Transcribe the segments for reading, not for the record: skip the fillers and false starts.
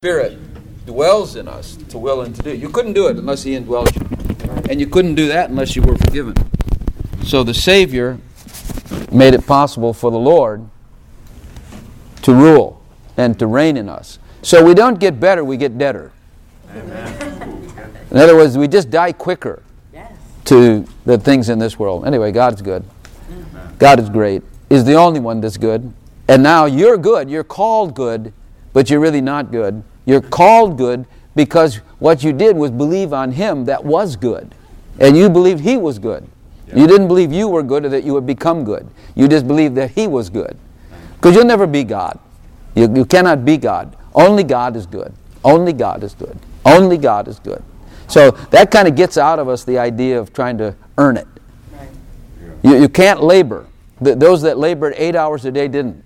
Spirit dwells in us to will and to do. You couldn't do it unless He indwelled you. And you couldn't do that unless you were forgiven. So the Savior made it possible for the Lord to rule and to reign in us. So we don't get better, we get deader. Amen. In other words, we just die quicker to the things in this world. Anyway, God's good. God is great. He's the only one that's good. And now you're good. You're called good, but you're really not good. You're called good because what you did was believe on Him that was good. And you believed He was good. Yeah. You didn't believe you were good or that you would become good. You just believed that He was good. Because you'll never be God. You cannot be God. Only God is good. Only God is good. Only God is good. So that kind of gets out of us the idea of trying to earn it. Right. You can't labor. Those that labored 8 hours a day didn't.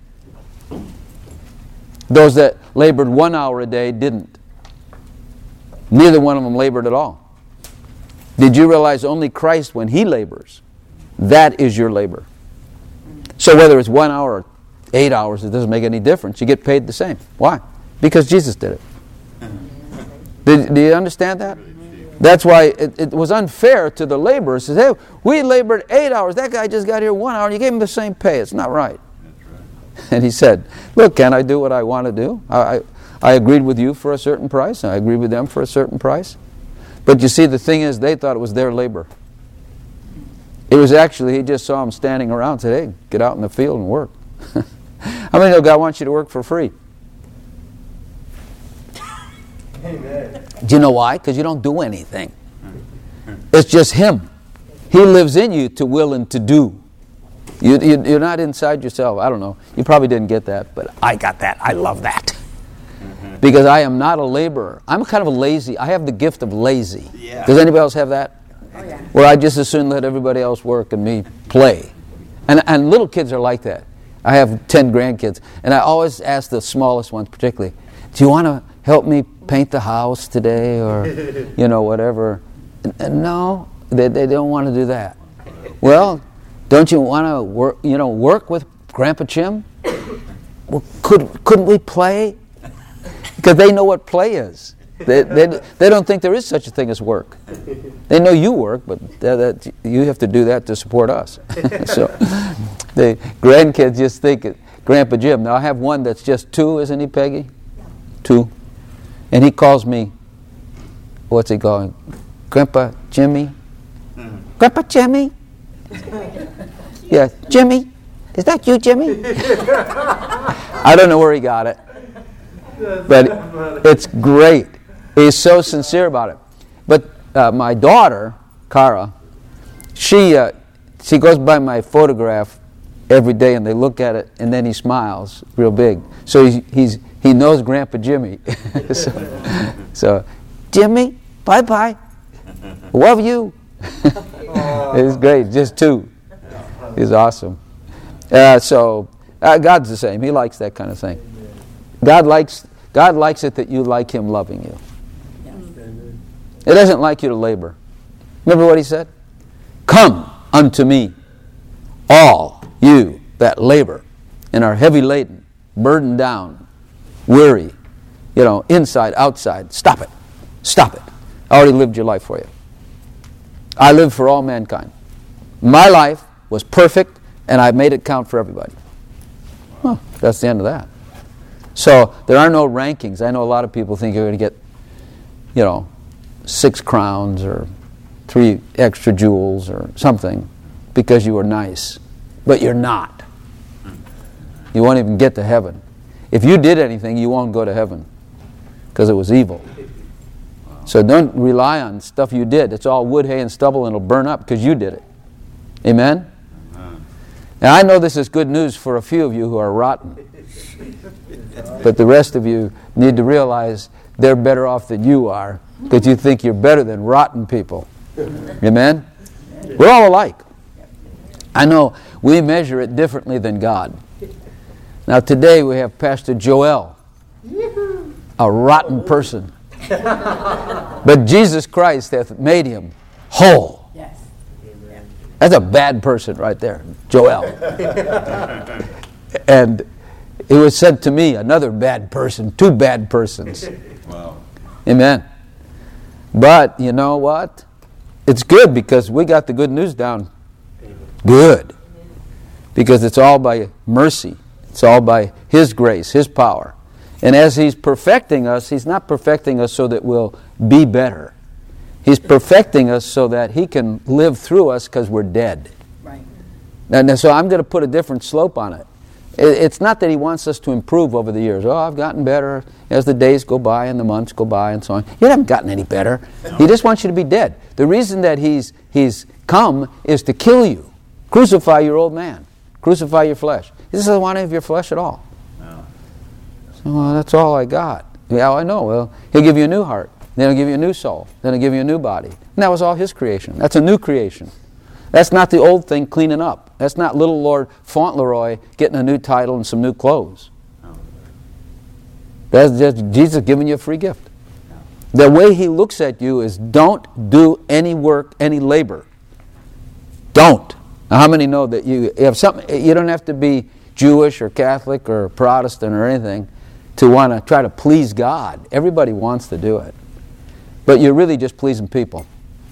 Those that labored 1 hour a day didn't. Neither one of them labored at all. Did you realize only Christ, when He labors, that is your labor? So whether it's 1 hour or 8 hours, it doesn't make any difference. You get paid the same. Why? Because Jesus did it. Do you understand that? That's why it was unfair to the laborers. It says, hey, we labored 8 hours. That guy just got here 1 hour. And you gave him the same pay. It's not right. And he said, look, can I do what I want to do? I agreed with you for a certain price. And I agreed with them for a certain price. But you see, the thing is, they thought it was their labor. It was actually, he just saw them standing around and said, hey, get out in the field and work. How many know God wants you to work for free? Amen. Do you know why? Because you don't do anything. It's just Him. He lives in you to will and to do. You're not inside yourself. I don't know. You probably didn't get that, but I got that. I love that. Because I am not a laborer. I'm kind of a lazy. I have the gift of lazy. Yeah. Does anybody else have that? Oh, yeah. Where I just as soon let everybody else work and me play. And little kids are like that. I have 10 grandkids. And I always ask the smallest ones particularly, do you want to help me paint the house today? Or, whatever. And no, they don't want to do that. Well, don't you want to work with Grandpa Jim? Well, couldn't we play? Because they know what play is. They don't think there is such a thing as work. They know you work, but that you have to do that to support us. So the grandkids just think Grandpa Jim. Now I have one that's just 2, isn't he, Peggy? 2. And he calls me, what's he calling? Grandpa Jimmy? Grandpa Jimmy? Yeah, Jimmy? Is that you, Jimmy? I don't know where he got it. But it's great. He's so sincere about it. But my daughter, Cara, she goes by my photograph every day and they look at it and then he smiles real big. So he knows Grandpa Jimmy. so, Jimmy, bye-bye. Love you. It's great. Just 2. He's awesome. So God's the same. He likes that kind of thing. God likes it that you like Him loving you. It doesn't like you to labor. Remember what He said? Come unto me, all you that labor and are heavy laden, burdened down, weary, inside, outside. Stop it. Stop it. I already lived your life for you. I lived for all mankind. My life was perfect, and I made it count for everybody. Well, that's the end of that. So there are no rankings. I know a lot of people think you're going to get, 6 crowns or 3 extra jewels or something because you were nice. But you're not. You won't even get to heaven. If you did anything, you won't go to heaven because it was evil. So don't rely on stuff you did. It's all wood, hay, and stubble, and it'll burn up because you did it. Amen? And I know this is good news for a few of you who are rotten. But the rest of you need to realize they're better off than you are because you think you're better than rotten people. Amen? We're all alike. I know we measure it differently than God. Now today we have Pastor Joel, a rotten person. But Jesus Christ hath made him whole. Yes. That's a bad person right there, Joel. And It was said to me, another bad person, two bad persons. Wow. Amen. But you know what? It's good because we got the good news down. Good. Because it's all by mercy. It's all by His grace, His power. And as He's perfecting us, He's not perfecting us so that we'll be better. He's perfecting us so that He can live through us because we're dead. Right. And so I'm going to put a different slope on it. It's not that He wants us to improve over the years. Oh, I've gotten better as the days go by and the months go by and so on. You haven't gotten any better. He just wants you to be dead. The reason that He's come is to kill you. Crucify your old man. Crucify your flesh. He doesn't want any of your flesh at all. No. So, well, that's all I got. Yeah, I know. Well, He'll give you a new heart. Then He'll give you a new soul. Then He'll give you a new body. And that was all His creation. That's a new creation. That's not the old thing cleaning up. That's not little Lord Fauntleroy getting a new title and some new clothes. No. That's just Jesus giving you a free gift. The way He looks at you is don't do any work, any labor. Don't. Now, how many know that you have something? You don't have to be Jewish or Catholic or Protestant or anything to want to try to please God. Everybody wants to do it. But you're really just pleasing people.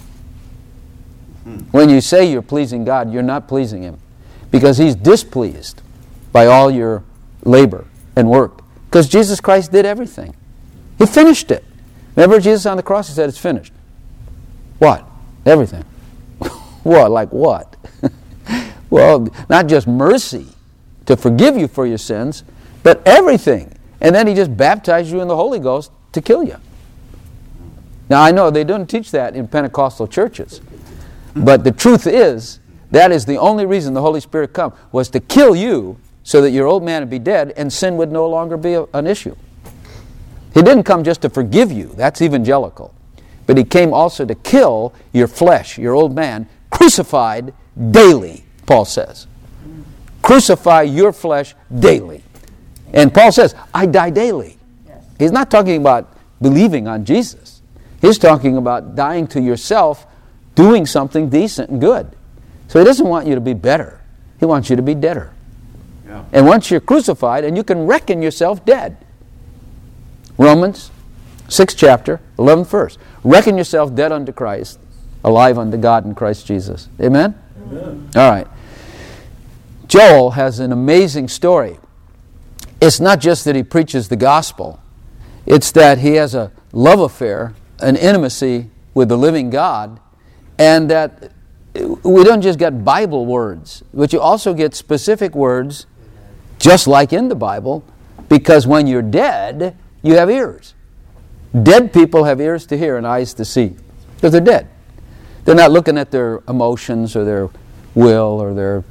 When you say you're pleasing God, you're not pleasing Him. Because He's displeased by all your labor and work. Because Jesus Christ did everything. He finished it. Remember Jesus on the cross? He said, it's finished. What? Everything. What? Like what? Well, not just mercy to forgive you for your sins, but everything. And then He just baptized you in the Holy Ghost to kill you. Now, I know they don't teach that in Pentecostal churches. But the truth is, that is the only reason the Holy Spirit come, was to kill you so that your old man would be dead and sin would no longer be an issue. He didn't come just to forgive you. That's evangelical. But He came also to kill your flesh, your old man, crucified daily, Paul says. Crucify your flesh daily. And Paul says, I die daily. Yes. He's not talking about believing on Jesus. He's talking about dying to yourself, doing something decent and good. So He doesn't want you to be better. He wants you to be deader. Yeah. And once you're crucified, and you can reckon yourself dead. Romans 6th chapter, 11th verse. Reckon yourself dead unto Christ, alive unto God in Christ Jesus. Amen? Amen. All right. Joel has an amazing story. It's not just that he preaches the gospel. It's that he has a love affair, an intimacy with the living God, and that we don't just get Bible words, but you also get specific words, just like in the Bible, because when you're dead, you have ears. Dead people have ears to hear and eyes to see, because they're dead. They're not looking at their emotions or their will or their,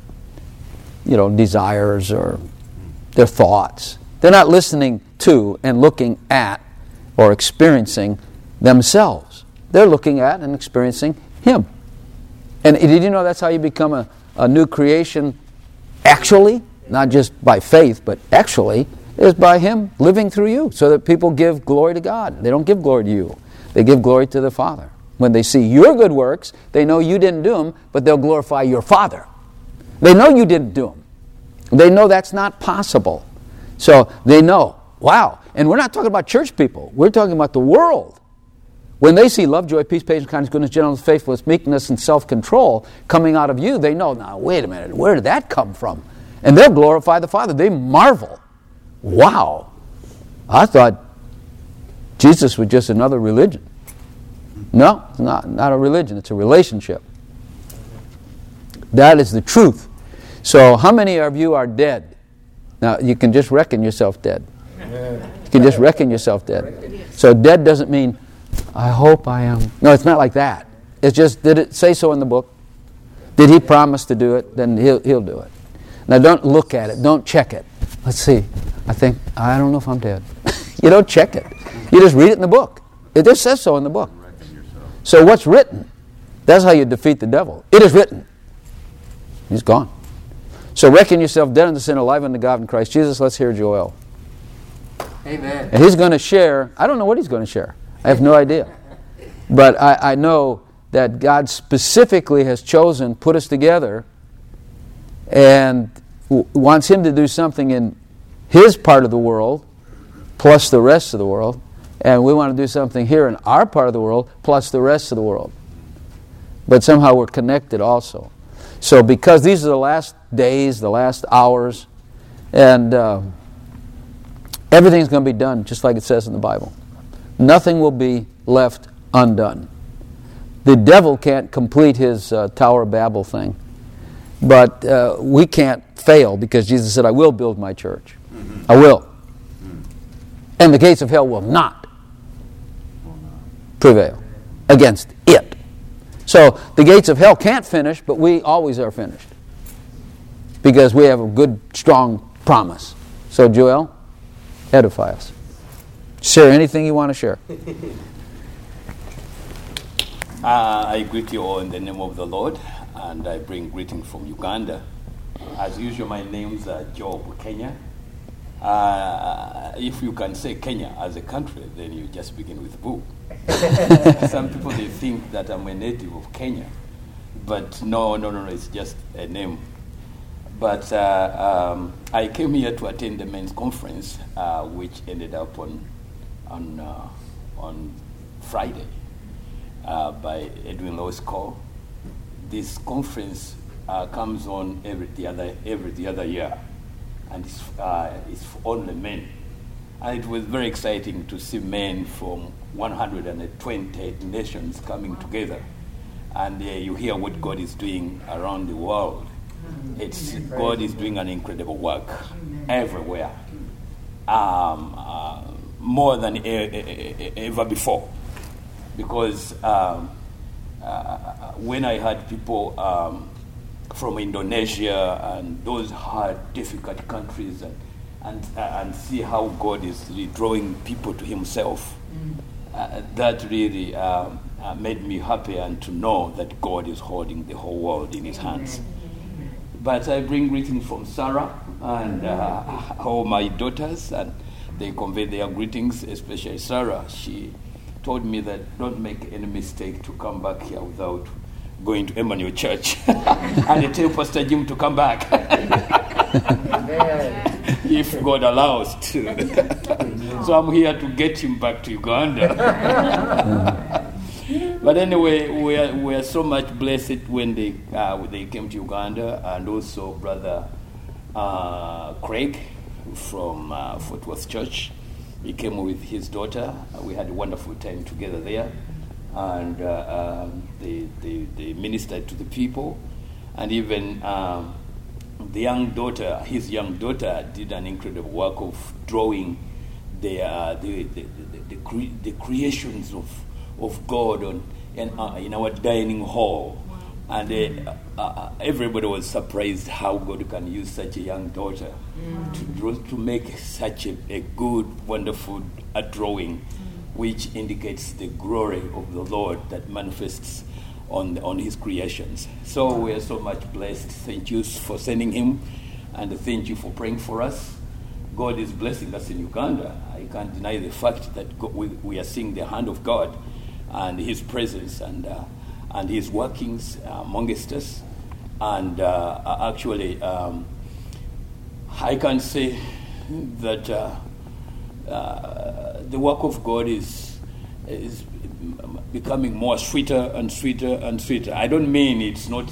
desires or their thoughts. They're not listening to and looking at or experiencing themselves. They're looking at and experiencing Him. And did you know that's how you become a new creation actually? Not just by faith, but actually, is by Him living through you so that people give glory to God. They don't give glory to you. They give glory to the Father. When they see your good works, they know you didn't do them, but they'll glorify your Father. They know you didn't do them. They know that's not possible. So they know, wow. And we're not talking about church people. We're talking about the world. When they see love, joy, peace, patience, kindness, goodness, gentleness, faithfulness, meekness, and self-control coming out of you, they know, now, wait a minute, where did that come from? And they'll glorify the Father. They marvel. Wow. I thought Jesus was just another religion. No, it's not a religion. It's a relationship. That is the truth. So how many of you are dead? Now, you can just reckon yourself dead. You can just reckon yourself dead. So dead doesn't mean, I hope I am. No, it's not like that. It's just, did it say so in the book? Did He promise to do it? Then He'll do it. Now, don't look at it. Don't check it. Let's see. I don't know if I'm dead. You don't check it. You just read it in the book. It just says so in the book. So what's written? That's how you defeat the devil. It is written. He's gone. So reckon yourself dead unto sin, alive unto God in Christ Jesus. Let's hear Joel. Amen. And he's going to share. I don't know what he's going to share. I have no idea. But I know that God specifically has chosen, put us together, and wants Him to do something in his part of the world plus the rest of the world, and we want to do something here in our part of the world plus the rest of the world. But somehow we're connected also. So because these are the last days, the last hours, and everything's going to be done just like it says in the Bible. Nothing will be left undone. The devil can't complete his Tower of Babel thing, but we can't fail because Jesus said, I will build my church. I will. And the gates of hell will not prevail against it. So the gates of hell can't finish, but we always are finished because we have a good, strong promise. So Joel, edify us. Share anything you want to share. I greet you all in the name of the Lord, and I bring greetings from Uganda. As usual, my name's Job Kenya. If you can say Kenya as a country, then you just begin with Boo. Some people, they think that I'm a native of Kenya, but no, it's just a name. But I came here to attend the men's conference, which ended up on Friday by Edwin Lewis Cole. This conference comes on every other year, and it's for only men. And it was very exciting to see men from 120 nations coming together, and you hear what God is doing around the world. God is doing an incredible work everywhere, more than ever before. Because when I had people from Indonesia and those hard, difficult countries, and see how God is really drawing people to Himself, that really made me happy, and to know that God is holding the whole world in His hands. But I bring greetings from Sarah and all my daughters, and they convey their greetings, especially Sarah. She told me that don't make any mistake to come back here without going to Emmanuel Church. And I tell Pastor Jim to come back. If God allows to. So I'm here to get him back to Uganda. But anyway, we are so much blessed when they came to Uganda, and also Brother Craig from Fort Worth Church. He came with his daughter. We had a wonderful time together there, and they ministered to the people, and even his young daughter did an incredible work of drawing the creations of God in our dining hall. And everybody was surprised how God can use such a young daughter to make such a good, wonderful drawing, which indicates the glory of the Lord that manifests on His creations. So we are so much blessed. Thank you for sending him, and thank you for praying for us. God is blessing us in Uganda. I can't deny the fact that we are seeing the hand of God and His presence and His workings amongst us. And actually, I can say that the work of God is becoming more sweeter and sweeter and sweeter. I don't mean it's not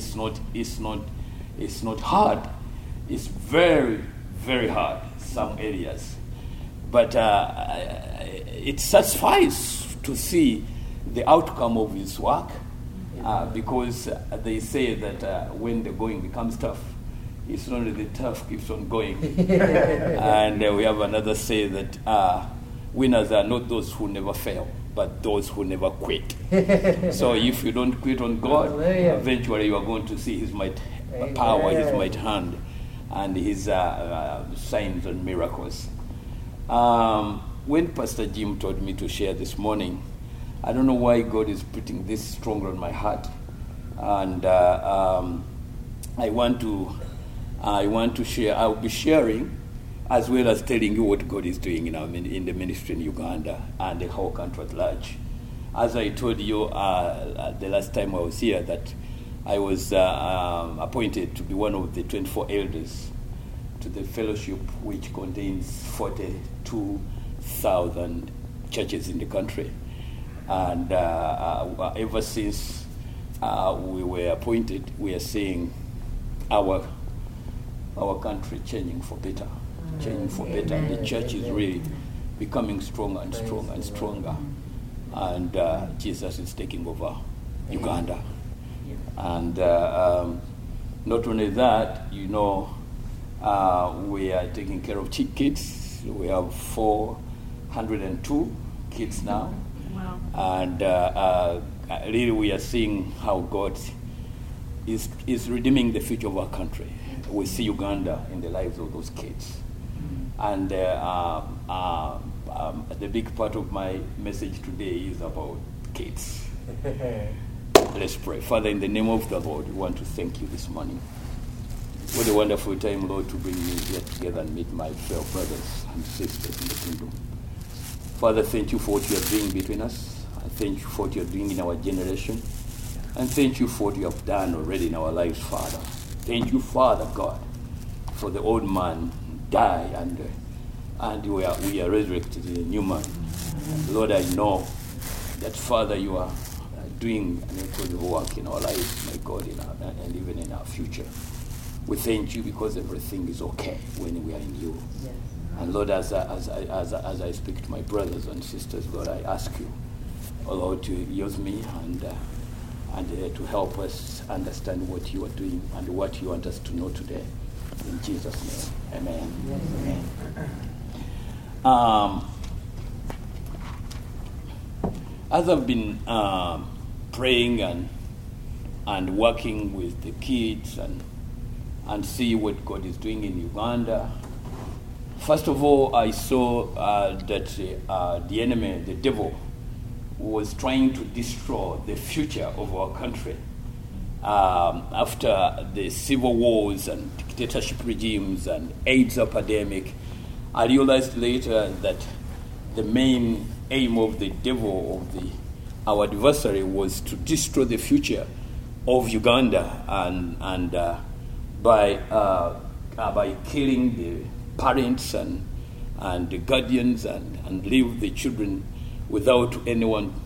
hard. It's very, very hard some areas, but it satisfies to see the outcome of His work, because they say that when the going becomes tough, it's not the tough keeps on going. And we have another say that winners are not those who never fail, but those who never quit. So if you don't quit on God, eventually you are going to see His might power, His might hand, and His signs and miracles. When Pastor Jim told me to share this morning, I don't know why God is putting this stronger on my heart, and I want to share. I'll be sharing, as well as telling you what God is doing in the ministry in Uganda and the whole country at large. As I told you the last time I was here, that I was appointed to be one of the 24 elders to the fellowship, which contains 42,000 churches in the country. And ever since we were appointed, we are seeing our country changing for better. Changing for better. The church is really becoming stronger and stronger and stronger. And Jesus is taking over Uganda. And not only that, we are taking care of kids. We have 402 kids now. Wow. And really we are seeing how God is redeeming the future of our country. We see Uganda in the lives of those kids. And the big part of my message today is about kids. Let's pray. Father, in the name of the Lord, we want to thank you this morning. What a wonderful time, Lord, to bring you here together and meet my fellow brothers and sisters in the kingdom. Father, thank you for what you are doing between us. And thank you for what you are doing in our generation. And thank you for what you have done already in our lives, Father. Thank you, Father God, for the old man died and we are resurrected in a new man. Lord, I know that, Father, you are doing an incredible work in our lives, my God, and even in our future. We thank you because everything is okay when we are in you. Yes. And Lord, as I speak to my brothers and sisters, Lord, I ask you, oh Lord, to use me and to help us understand what you are doing and what you want us to know today. In Jesus' name, amen. Yes. Amen. As I've been praying and working with the kids and see what God is doing in Uganda, first of all, I saw that the enemy, the devil, was trying to destroy the future of our country. After the civil wars and dictatorship regimes and AIDS epidemic, I realized later that the main aim of the devil, our adversary, was to destroy the future of Uganda and by killing the parents and the guardians and leave the children without anyone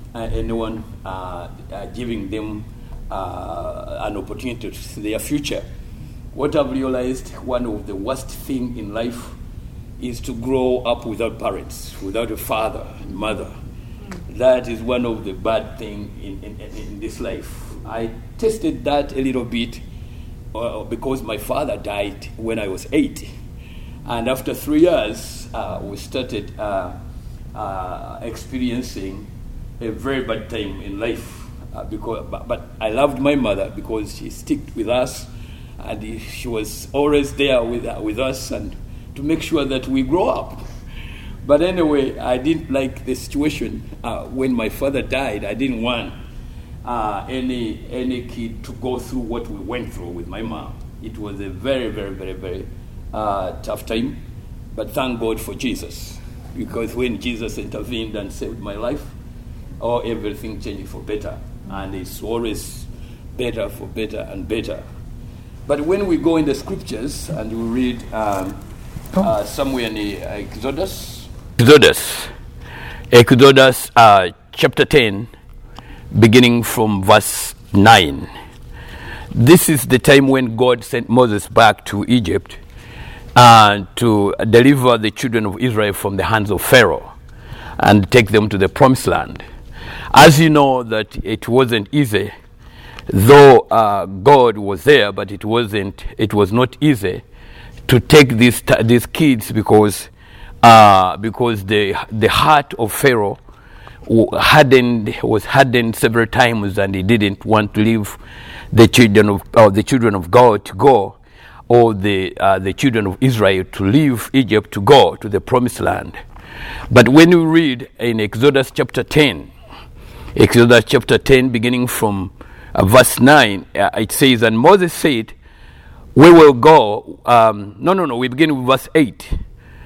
giving them an opportunity to see their future. What I've realized, one of the worst things in life is to grow up without parents, without a father and mother. That is one of the bad things in this life. I tested that a little bit because my father died when I was 8. And after 3 years, we started experiencing a very bad time in life. But I loved my mother because she stuck with us and she was always there with us and to make sure that we grow up. But anyway, I didn't like the situation. When my father died, I didn't want any kid to go through what we went through with my mom. It was a very, very, very, very tough time. But thank God for Jesus. Because when Jesus intervened and saved my life, everything changed for better. And it's always better for better and better. But when we go in the scriptures and we read somewhere in the Exodus chapter 10, beginning from verse 9. This is the time when God sent Moses back to Egypt to deliver the children of Israel from the hands of Pharaoh and take them to the promised land. As you know, that it wasn't easy, though God was there, but it was not easy to take these kids because the heart of Pharaoh was hardened several times, and he didn't want to leave the children of God to go, or the children of Israel to leave Egypt to go to the promised land. But when you read in Exodus chapter 10, beginning from verse 9, it says, and Moses said, we will go, we begin with verse 8.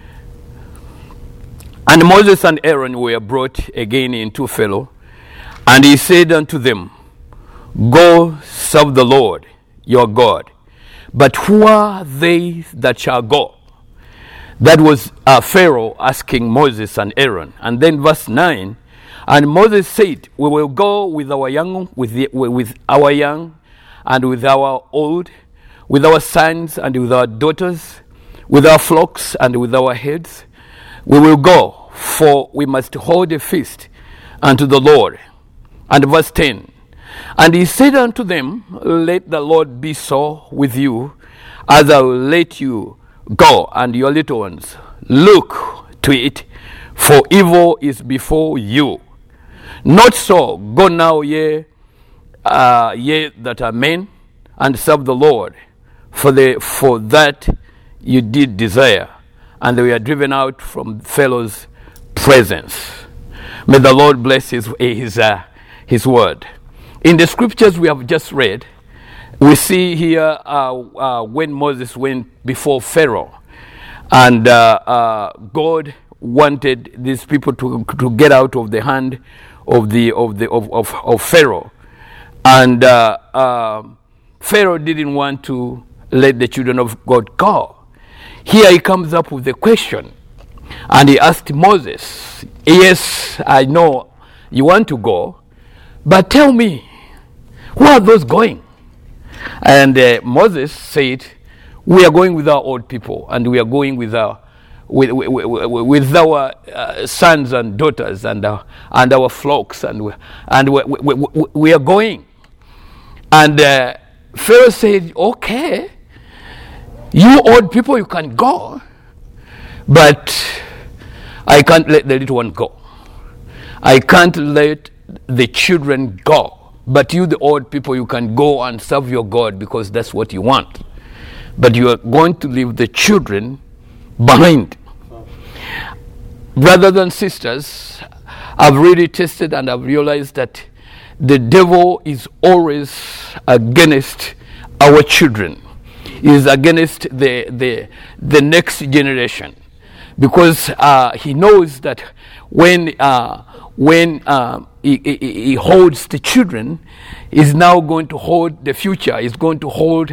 And Moses and Aaron were brought again into Pharaoh, and he said unto them, go serve the Lord your God. But who are they that shall go? That was Pharaoh asking Moses and Aaron. And then verse 9, and Moses said, we will go with our young, with our young, and with our old, with our sons and with our daughters, with our flocks and with our herds. We will go, for we must hold a feast unto the Lord. And verse 10, and he said unto them, let the Lord be so with you, as I will let you go and your little ones. Look to it, for evil is before you. Not so, go now, ye that are men, and serve the Lord, for that you did desire, and they were driven out from Pharaoh's presence. May the Lord bless his word. In the scriptures we have just read, we see here when Moses went before Pharaoh, and God wanted these people to get out of the hand of Pharaoh, and Pharaoh didn't want to let the children of God go. Here he comes up with a question, and he asked Moses, yes, I know you want to go, but tell me, where are those going? And Moses said, we are going with our old people, and we are going with our sons and daughters and our flocks, and we are going. And Pharaoh said, okay, you old people, you can go, but I can't let the little one go. I can't let the children go. But you, the old people, you can go and serve your God because that's what you want. But you are going to leave the children behind. Brothers and sisters, I've really tested and I've realized that the devil is always against our children. He is against the next generation, because he knows that when he holds the children, he's now going to hold the future. He's going to hold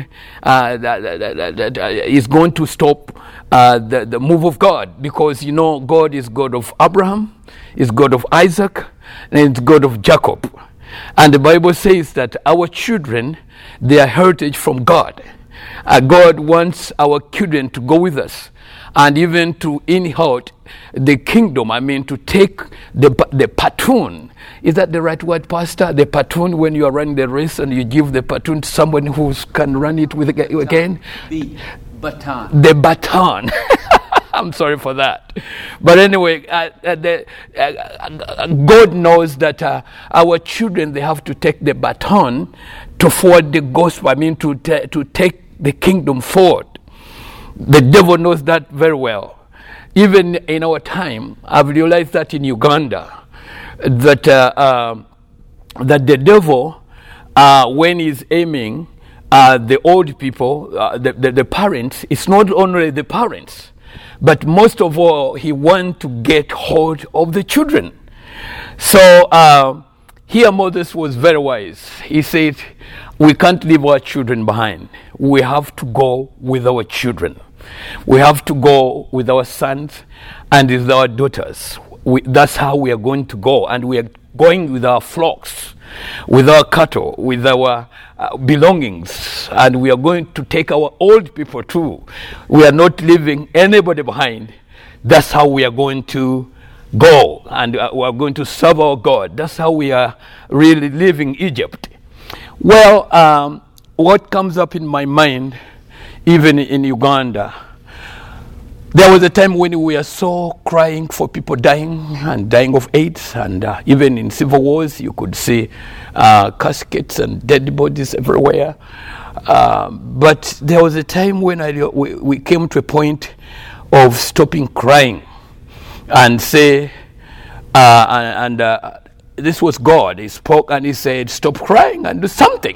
he's going to stop the move of God, because God is God of Abraham, is God of Isaac, and it's God of Jacob. And the Bible says that our children, they are heritage from God. God wants our children to go with us, and even to inherit the kingdom. I mean, to take the platoon. Is that the right word, Pastor? The platoon, when you are running the race and you give the platoon to someone who can run it with again? The baton. The baton. I'm sorry for that. But anyway, God knows that our children, they have to take the baton to forward the gospel. I mean, to take the kingdom forward. The devil knows that very well. Even in our time, I've realized that in Uganda, that the devil, when he's aiming the old people, the parents, it's not only the parents, but most of all, he wants to get hold of the children. So here Moses was very wise. He said, we can't leave our children behind. We have to go with our children. We have to go with our sons and with our daughters. That's how we are going to go. And we are going with our flocks, with our cattle, with our belongings. And we are going to take our old people too. We are not leaving anybody behind. That's how we are going to go. And we are going to serve our God. That's how we are really leaving Egypt. Well, what comes up in my mind, even in Uganda, there was a time when we were so crying for people dying and dying of AIDS, and even in civil wars you could see caskets and dead bodies everywhere. But there was a time when we came to a point of stopping crying and say, this was God. He spoke and he said, stop crying and do something.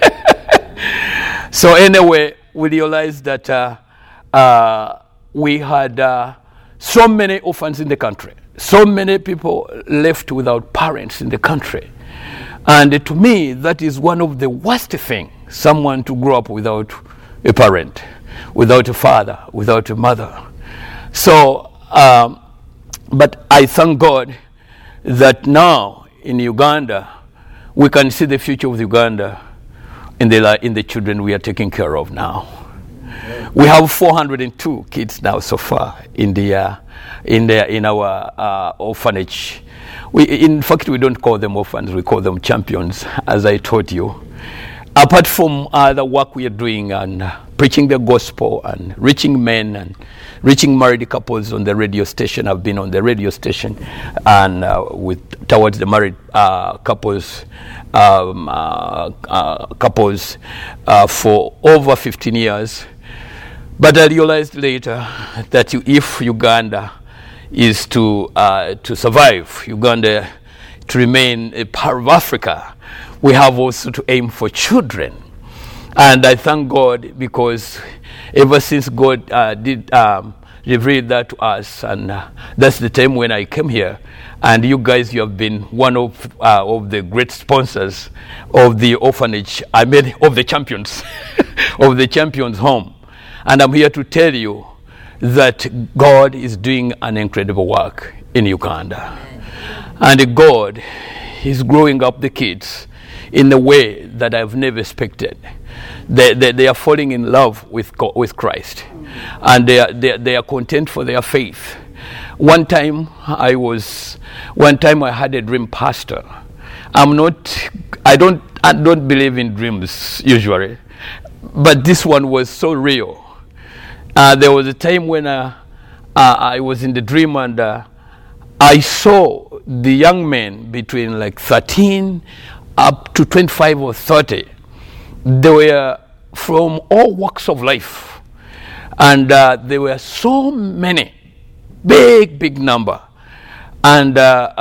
So anyway, we realized that we had so many orphans in the country, so many people left without parents in the country. And to me, that is one of the worst things, someone to grow up without a parent, without a father, without a mother. So, but I thank God that now in Uganda, we can see the future of Uganda in the children we are taking care of now. We have 402 kids now so far in our orphanage. In fact, we don't call them orphans; we call them champions, as I told you. Apart from the work we are doing and preaching the gospel and reaching men and reaching married couples on the radio station, I've been on the radio station and towards the married couples for over 15 years. But I realized later that if Uganda is to survive, Uganda to remain a part of Africa, we have also to aim for children. And I thank God because ever since God did reveal that to us, and that's the time when I came here, and you guys, you have been one of the great sponsors of the orphanage, of the champions, of the champions home. And I'm here to tell you that God is doing an incredible work in Uganda. And God is growing up the kids in a way that I've never expected. They are falling in love with Christ, and they are content for their faith. One time I had a dream, pastor. I don't believe in dreams usually, but this one was so real. There was a time when I was in the dream and I saw the young men between like 13 up to 25 or 30. They were from all walks of life. And there were so many, big number. And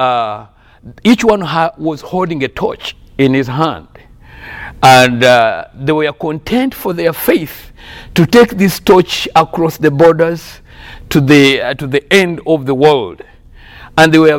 each one was holding a torch in his hand. And they were content for their faith to take this torch across the borders to the end of the world. And they were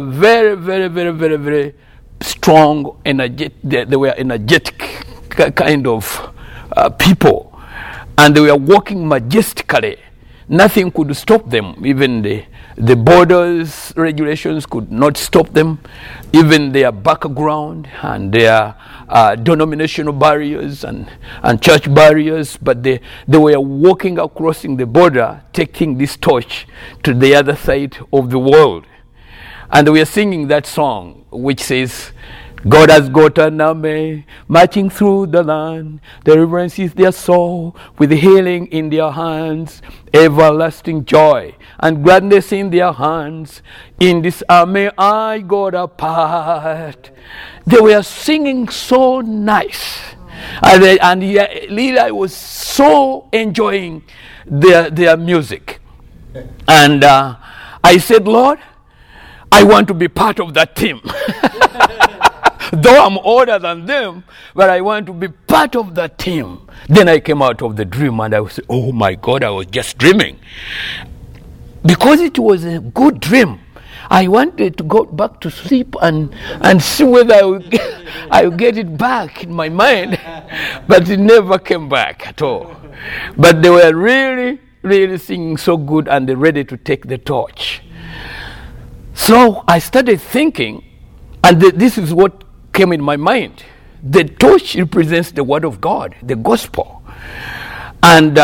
very strong, they were energetic kind of people. And they were walking majestically. Nothing could stop them. Even the borders regulations could not stop them. Even their background and their denominational barriers and church barriers. But they were walking across the border, taking this torch to the other side of the world. And we are singing that song which says, God has got an army marching through the land. Deliverance is their soul, with healing in their hands, everlasting joy and gladness in their hands. In this army I got a part. They were singing so nice. And really I was so enjoying their music. And I said, Lord, I want to be part of that team. Though I'm older than them, but I want to be part of that team. Then I came out of the dream and I was, oh my God, I was just dreaming. Because it was a good dream, I wanted to go back to sleep and see whether I would get it back in my mind. But it never came back at all. But they were really singing so good and they're ready to take the torch. So I started thinking, and this is what came in my mind. The torch represents the word of God, the gospel. And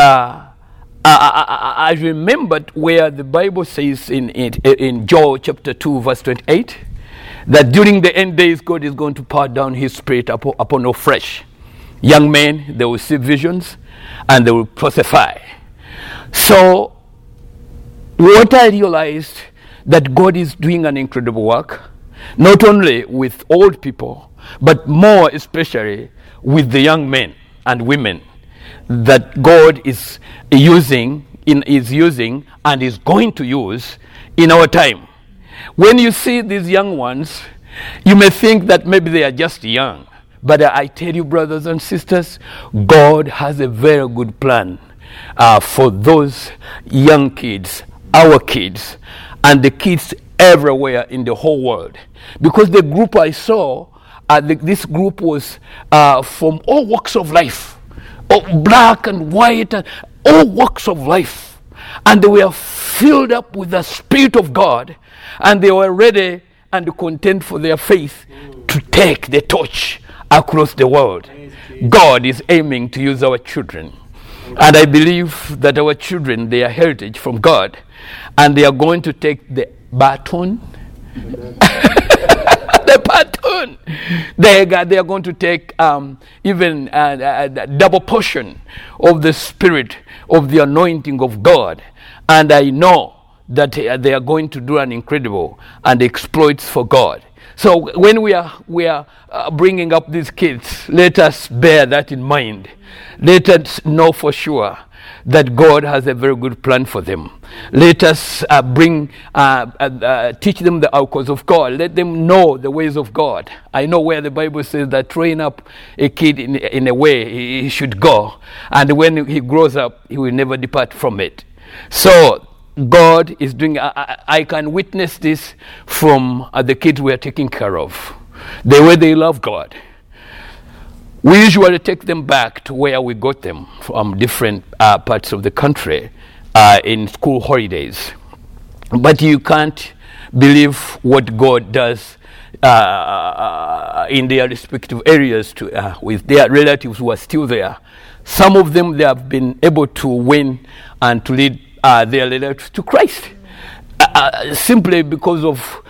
I remembered where the Bible says in Joel chapter 2 verse 28 that during the end days God is going to pour down his spirit upon all flesh. Young men, they will see visions and they will prophesy. So what I realized, that God is doing an incredible work, not only with old people, but more especially with the young men and women that God is using and is going to use in our time. When you see these young ones, you may think that maybe they are just young. But I tell you, brothers and sisters, God has a very good plan for those young kids, our kids, and the kids everywhere in the whole world. Because the group I saw, this group was from all walks of life, black and white, and all walks of life. And they were filled up with the Spirit of God, and they were ready and content for their faith to take the torch across the world. God is aiming to use our children. And I believe that our children, they are heritage from God, and they are going to take the baton. The baton. They are going to take even a double portion of the Spirit of the anointing of God. And I know that they are going to do an incredible and exploits for God. So when we are bringing up these kids, let us bear that in mind. Let us know for sure that God has a very good plan for them. Let us teach them the oracles of God. Let them know the ways of God. I know where the Bible says that train up a kid in a way he should go, and when he grows up, he will never depart from it. So God is doing, I can witness this from the kids we are taking care of. The way they love God. We usually take them back to where we got them from different parts of the country in school holidays. But you can't believe what God does in their respective areas with their relatives who are still there. Some of them, they have been able to win and to lead their relatives to Christ. Simply because of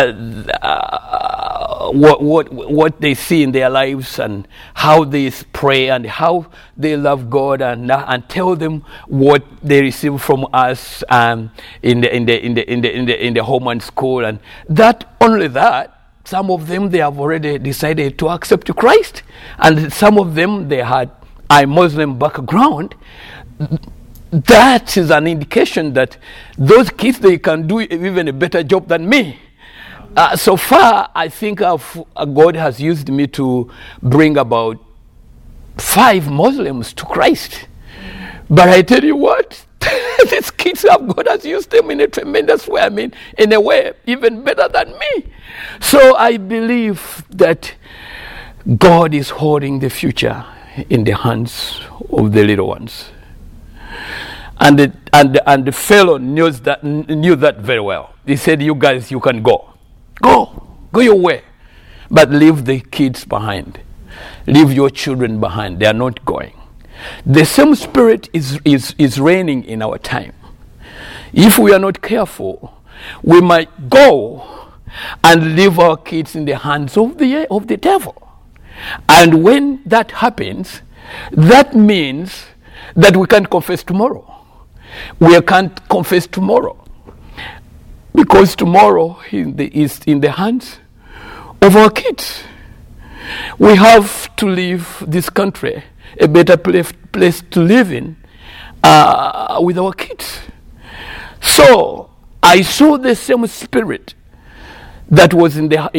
what they see in their lives and how they pray and how they love God and tell them what they receive from us in the home and school, and that only that. Some of them, they have already decided to accept Christ, and some of them, they had a Muslim background. That is an indication that those kids, they can do even a better job than me. So far, I think God has used me to bring about 5 Muslims to Christ. But I tell you what, these kids, God has used them in a tremendous way. I mean, in a way, even better than me. So I believe that God is holding the future in the hands of the little ones. And the fellow knew that very well. He said, "You guys, you can go. Go your way. But leave the kids behind. Leave your children behind. They are not going." The same spirit is reigning in our time. If we are not careful, we might go and leave our kids in the hands of the devil. And when that happens, that means that we can't confess tomorrow. We can't confess tomorrow. Because tomorrow is in the hands of our kids. We have to leave this country a better place to live in with our kids. So I saw the same spirit that was in the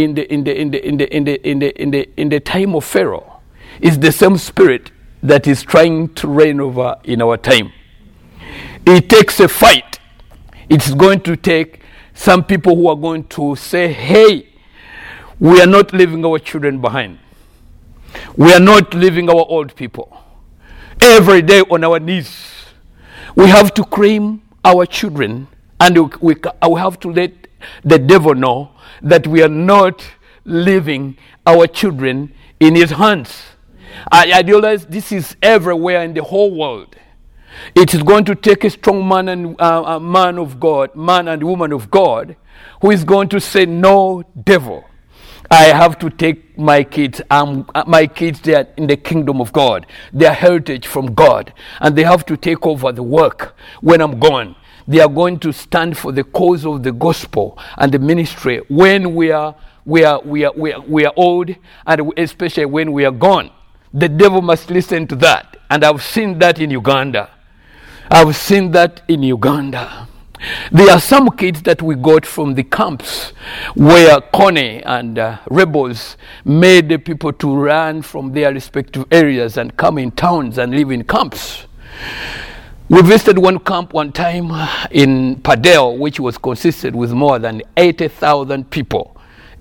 time of Pharaoh. Is the same spirit that is trying to reign over in our time. It takes a fight. It's going to take some people who are going to say, "Hey, we are not leaving our children behind. We are not leaving our old people." Every day on our knees, we have to claim our children, and we have to let the devil know that we are not leaving our children in his hands. I realize this is everywhere in the whole world. It is going to take a strong man and man of God, man and woman of God, who is going to say, "No, devil, I have to take my kids. My kids, they are in the kingdom of God. They are heritage from God, and they have to take over the work when I'm gone. They are going to stand for the cause of the gospel and the ministry when we are old, and especially when we are gone." The devil must listen to that, and I've seen that in Uganda. I've seen that in Uganda. There are some kids that we got from the camps where Kone and rebels made the people to run from their respective areas and come in towns and live in camps. We visited one camp one time in Padel, which was consisted with more than 80,000 people.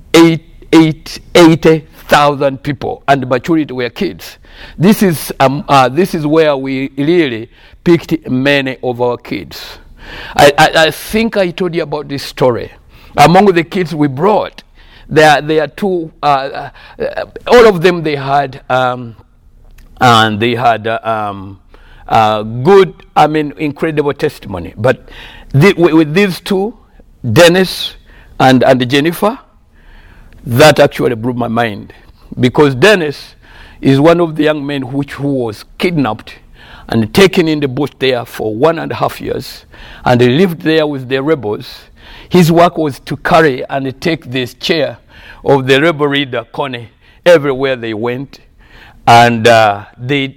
80,000 people, and the majority were kids. This is where we really picked many of our kids. I think I told you about this story. Among the kids we brought, there are two. All of them they had, and they had good. Incredible testimony. But with these two, Dennis and Jennifer, that actually blew my mind, because Dennis is one of the young men who was kidnapped and taken in the bush there for 1.5 years, and he lived there with the rebels. His work was to carry and take this chair of the rebel leader Connie everywhere they went, and they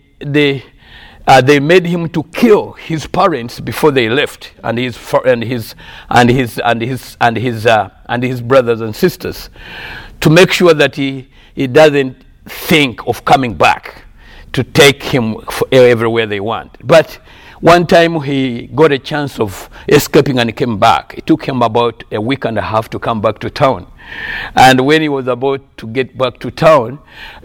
made him to kill his parents before they left, and his brothers and sisters, to make sure that he doesn't think of coming back to take him everywhere they want. But one time he got a chance of escaping and came back. It took him about 1.5 weeks to come back to town. And when he was about to get back to town,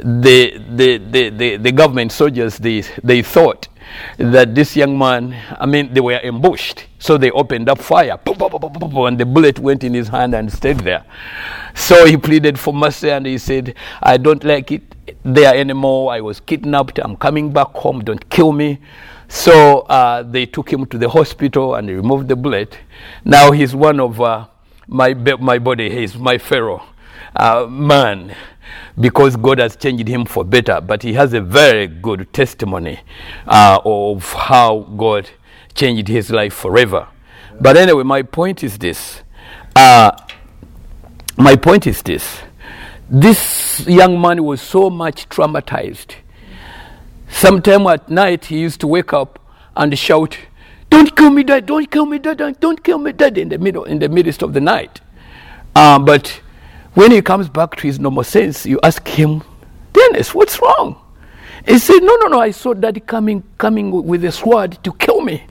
the government soldiers, they thought that this young man, they were ambushed. So they opened up fire, and the bullet went in his hand and stayed there. So he pleaded for mercy, and he said, I don't like it there anymore. I was kidnapped. I'm coming back home. Don't kill me. So they took him to the hospital and removed the bullet. Now he's one of my body. He's my fellow man, because God has changed him for better. But he has a very good testimony of how God changed his life forever. But anyway, my point is this. This young man was so much traumatized. Sometime at night, he used to wake up and shout, "Don't kill me, Dad! Don't kill me, Dad! Don't kill me, Dad!" in the midst of the night. But when he comes back to his normal sense, you ask him, "Dennis, what's wrong?" He said, "No, I saw Dad coming with a sword to kill me.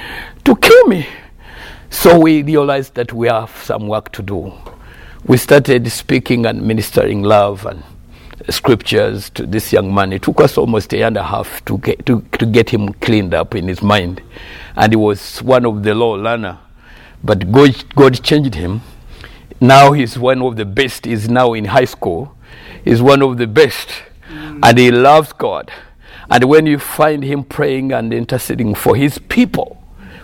So we realized that we have some work to do. We started speaking and ministering love and scriptures to this young man. It took us almost 1.5 years to get him cleaned up in his mind, and he was one of the law learner. But God changed him. Now he's one of the best. He's now in high school. He's one of the best, and he loves God. And when you find him praying and interceding for his people,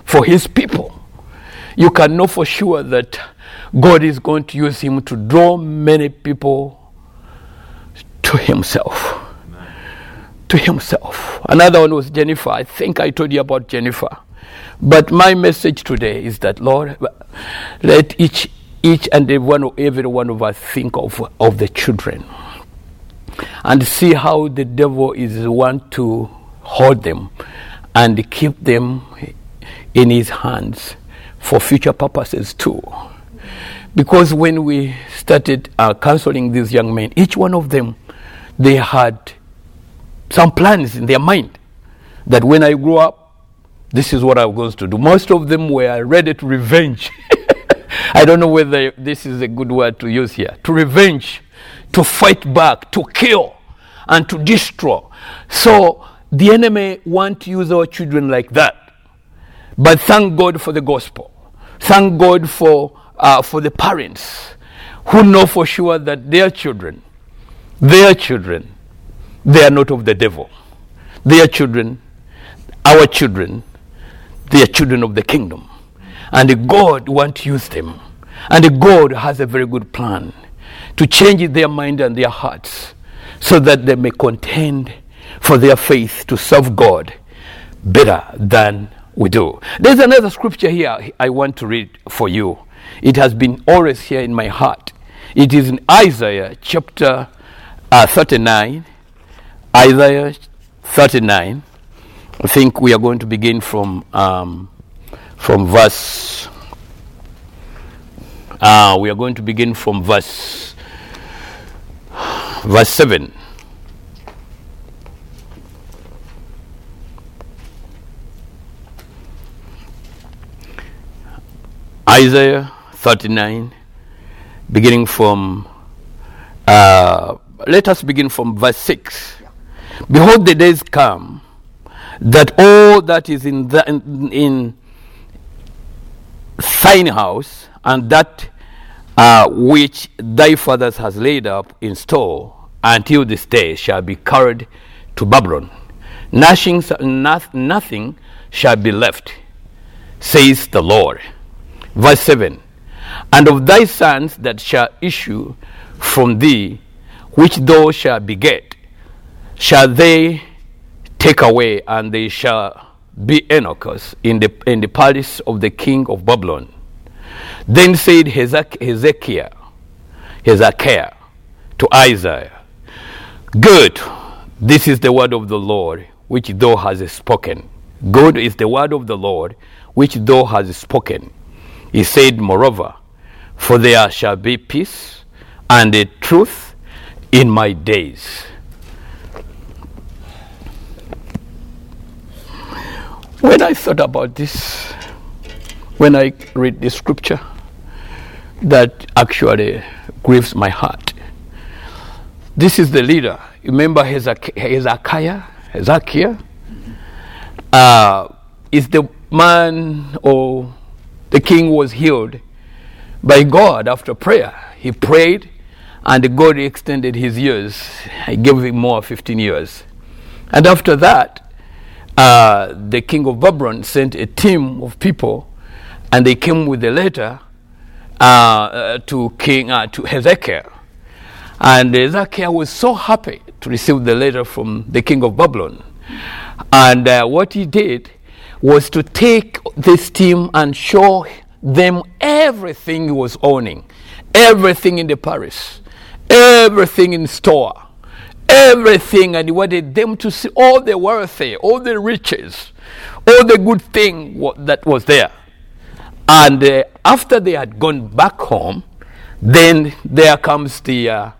you can know for sure that God is going to use him to draw many people to himself. Amen. To himself. Another one was Jennifer. I think I told you about Jennifer. But my message today is that, Lord, let each and every one of us think of the children and see how the devil is want to hold them and keep them in his hands for future purposes too. Because when we started counseling these young men, each one of them, they had some plans in their mind that when I grow up, this is what I'm going to do. Most of them were ready to revenge. I don't know whether this is a good word to use here. To revenge, to fight back, to kill, and to destroy. So the enemy wants to use our children like that. But thank God for the gospel. Thank God for the parents who know for sure that their children, they are not of the devil. Their children, our children, they are children of the kingdom. And God wants to use them. And God has a very good plan to change their mind and their hearts so that they may contend for their faith to serve God better than we do. There's another scripture here I want to read for you. It has been always here in my heart. It is in Isaiah chapter 39. Isaiah 39. I think we are going to begin from verse. We are going to begin from verse 7. Isaiah 39, beginning from, let us begin from verse 6. Behold, the days come that all that is in thine house, and that which thy fathers has laid up in store until this day shall be carried to Babylon. Nothing shall be left, says the Lord. Verse 7. And of thy sons that shall issue from thee, which thou shalt beget, shall they take away, and they shall be eunuchs in the palace of the king of Babylon. Then said Hezekiah to Isaiah, Good, this is the word of the Lord, which thou hast spoken. Good is the word of the Lord, which thou hast spoken. He said, Moreover, for there shall be peace and a truth in my days. When I thought about this, when I read the scripture, that actually grieves my heart. This is the leader. Remember Hezekiah? Is the man, or the king was healed by God after prayer. He prayed, and God extended his years. He gave him more 15 years. And after that, the king of Babylon sent a team of people, and they came with a letter to Hezekiah. And Hezekiah was so happy to receive the letter from the king of Babylon. And what he did was to take this team and show them everything he was owning, everything in the palace, everything in store, everything, and he wanted them to see all the wealth, all the riches, all the good thing that was there. And after they had gone back home, then there comes the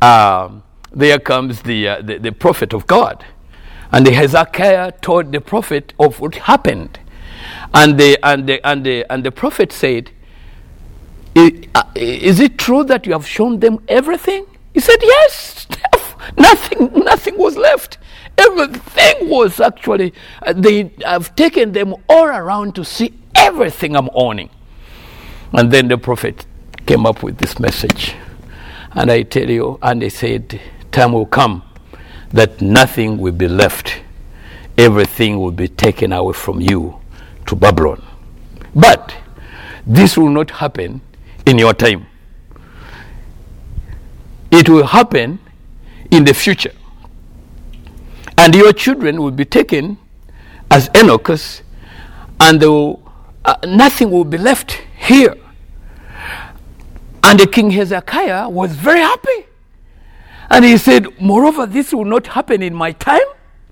prophet of God, and Hezekiah told the prophet of what happened, and the prophet said, "Is it true that you have shown them everything?" He said, "Yes, nothing was left. Everything was actually, they have taken them all around to see everything I'm owning." And then the prophet came up with this message. And I tell you, and they said, time will come that nothing will be left. Everything will be taken away from you to Babylon. But this will not happen in your time. It will happen in the future. And your children will be taken as eunuchs, and nothing will be left here. And the king Hezekiah was very happy. And he said, moreover, this will not happen in my time.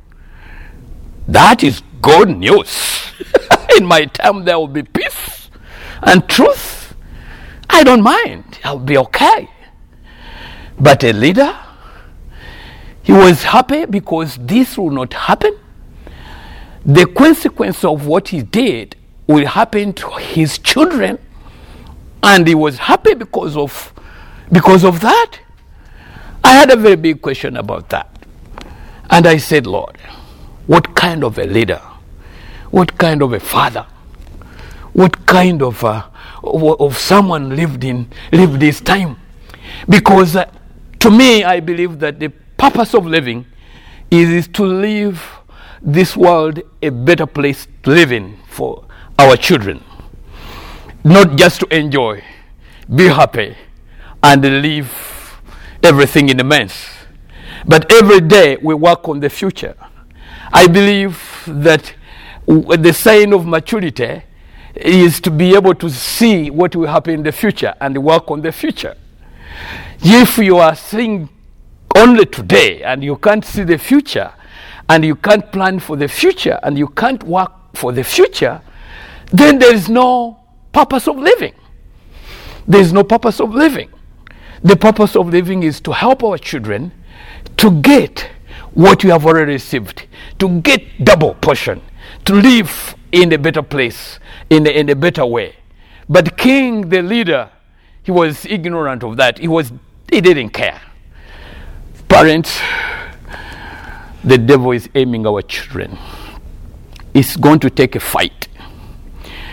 That is good news. In my time there will be peace and truth. I don't mind. I'll be okay. But a leader, he was happy because this will not happen. The consequence of what he did will happen to his children. And he was happy because of that. I had a very big question about that. And I said, Lord, what kind of a leader? What kind of a father? What kind of someone lived this time? Because to me, I believe that the purpose of living is to leave this world a better place to live in for our children. Not just to enjoy, be happy, and leave everything in a mess. But every day we work on the future. I believe that the sign of maturity is to be able to see what will happen in the future and work on the future. If you are seeing only today and you can't see the future, and you can't plan for the future, and you can't work for the future, then there is no purpose of living. There is no purpose of living. The purpose of living is to help our children to get what we have already received, to get double portion, to live in a better place, in a better way. But King, the leader, he was ignorant of that. He didn't care. Parents, the devil is aiming our children. It's going to take a fight.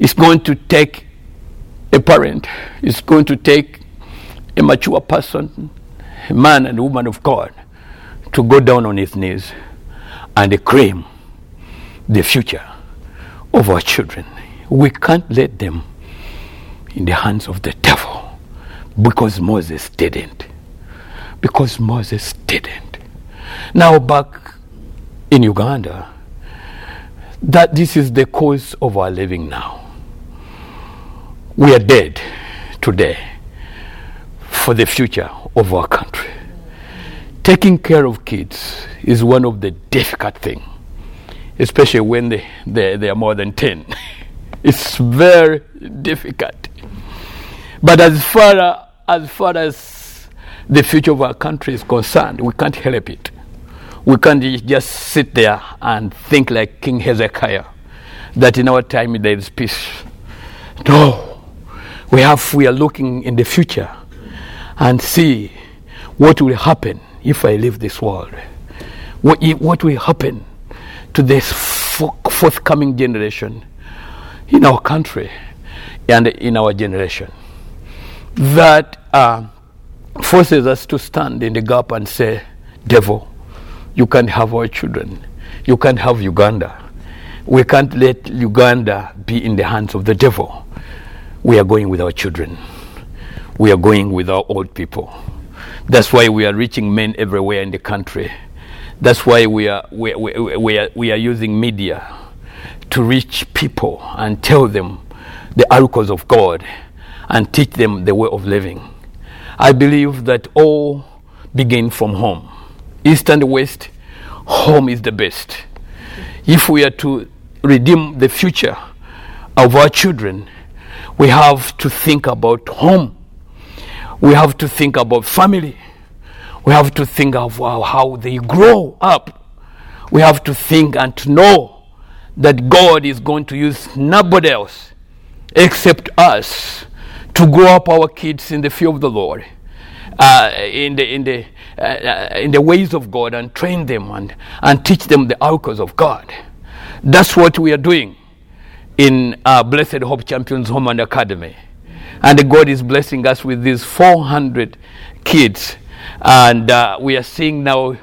It's going to take a parent. It's going to take a mature person, a man and woman of God, to go down on his knees and claim the future of our children. We can't let them in the hands of the devil, because Moses didn't. Because Moses didn't. Now back in Uganda, that this is the cause of our living now. We are dead today for the future of our country. Taking care of kids is one of the difficult things, especially when they are more than 10. It's very difficult. But as far as the future of our country is concerned, we can't help it. We can't just sit there and think like King Hezekiah, that in our time there is peace. No. We are looking in the future and see what will happen if I leave this world. What will happen to this forthcoming generation in our country and in our generation. That forces us to stand in the gap and say, devil, you can't have our children. You can't have Uganda. We can't let Uganda be in the hands of the devil. We are going with our children. We are going with our old people. That's why we are reaching men everywhere in the country. That's why we are using media to reach people and tell them the oracles of God and teach them the way of living. I believe that all begin from home. East and west, home is the best. If we are to redeem the future of our children, we have to think about home. We have to think about family. We have to think of how they grow up. We have to think and to know that God is going to use nobody else except us to grow up our kids in the fear of the Lord, in the ways of God, and train them and teach them the oracles of God. That's what we are doing in Blessed Hope Champions Home and Academy. And God is blessing us with these 400 kids. And we are seeing now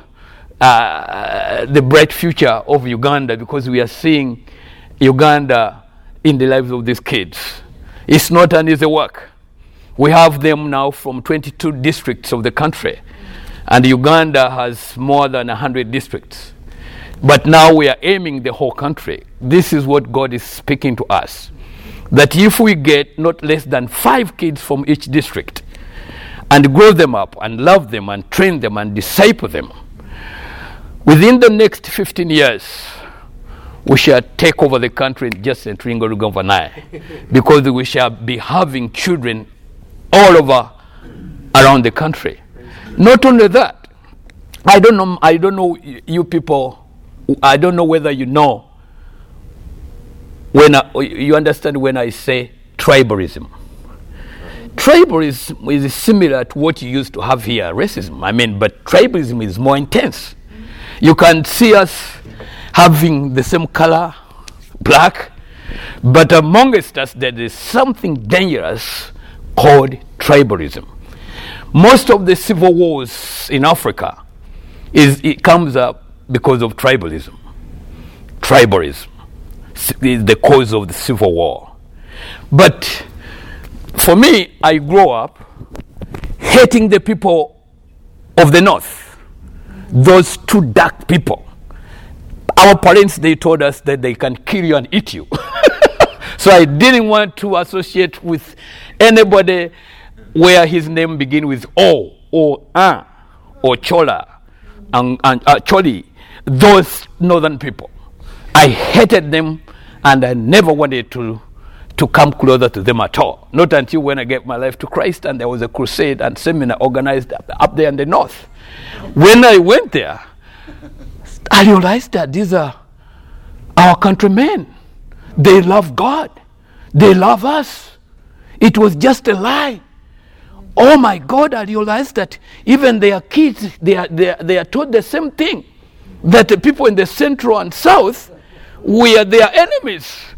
the bright future of Uganda, because we are seeing Uganda in the lives of these kids. It's not an easy work. We have them now from 22 districts of the country. And Uganda has more than 100 districts. But now we are aiming the whole country. This is what God is speaking to us. That if we get not less than 5 kids from each district and grow them up and love them and train them and disciple them, within the next 15 years, we shall take over the country just in Tringo Rugamvanai, because we shall be having children all over around the country. Not only that, I don't know you people, I don't know whether you know, you understand when I say tribalism. Tribalism is similar to what you used to have here, racism. But tribalism is more intense. You can see us having the same color, black, but amongst us there is something dangerous called tribalism. Most of the civil wars in Africa it comes up because of tribalism. Tribalism is the cause of the civil war. But for me, I grew up hating the people of the north, those two dark people. Our parents, they told us that they can kill you and eat you. So I didn't want to associate with anybody where his name begins with O or A or Chola and Choli, those northern people. I hated them, and I never wanted to come closer to them at all. Not until when I gave my life to Christ, and there was a crusade and seminar organized up there in the north. When I went there, I realized that these are our countrymen. They love God. They love us. It was just a lie. Oh my God, I realized that even their kids, they are taught the same thing. That the people in the central and south, we are their enemies.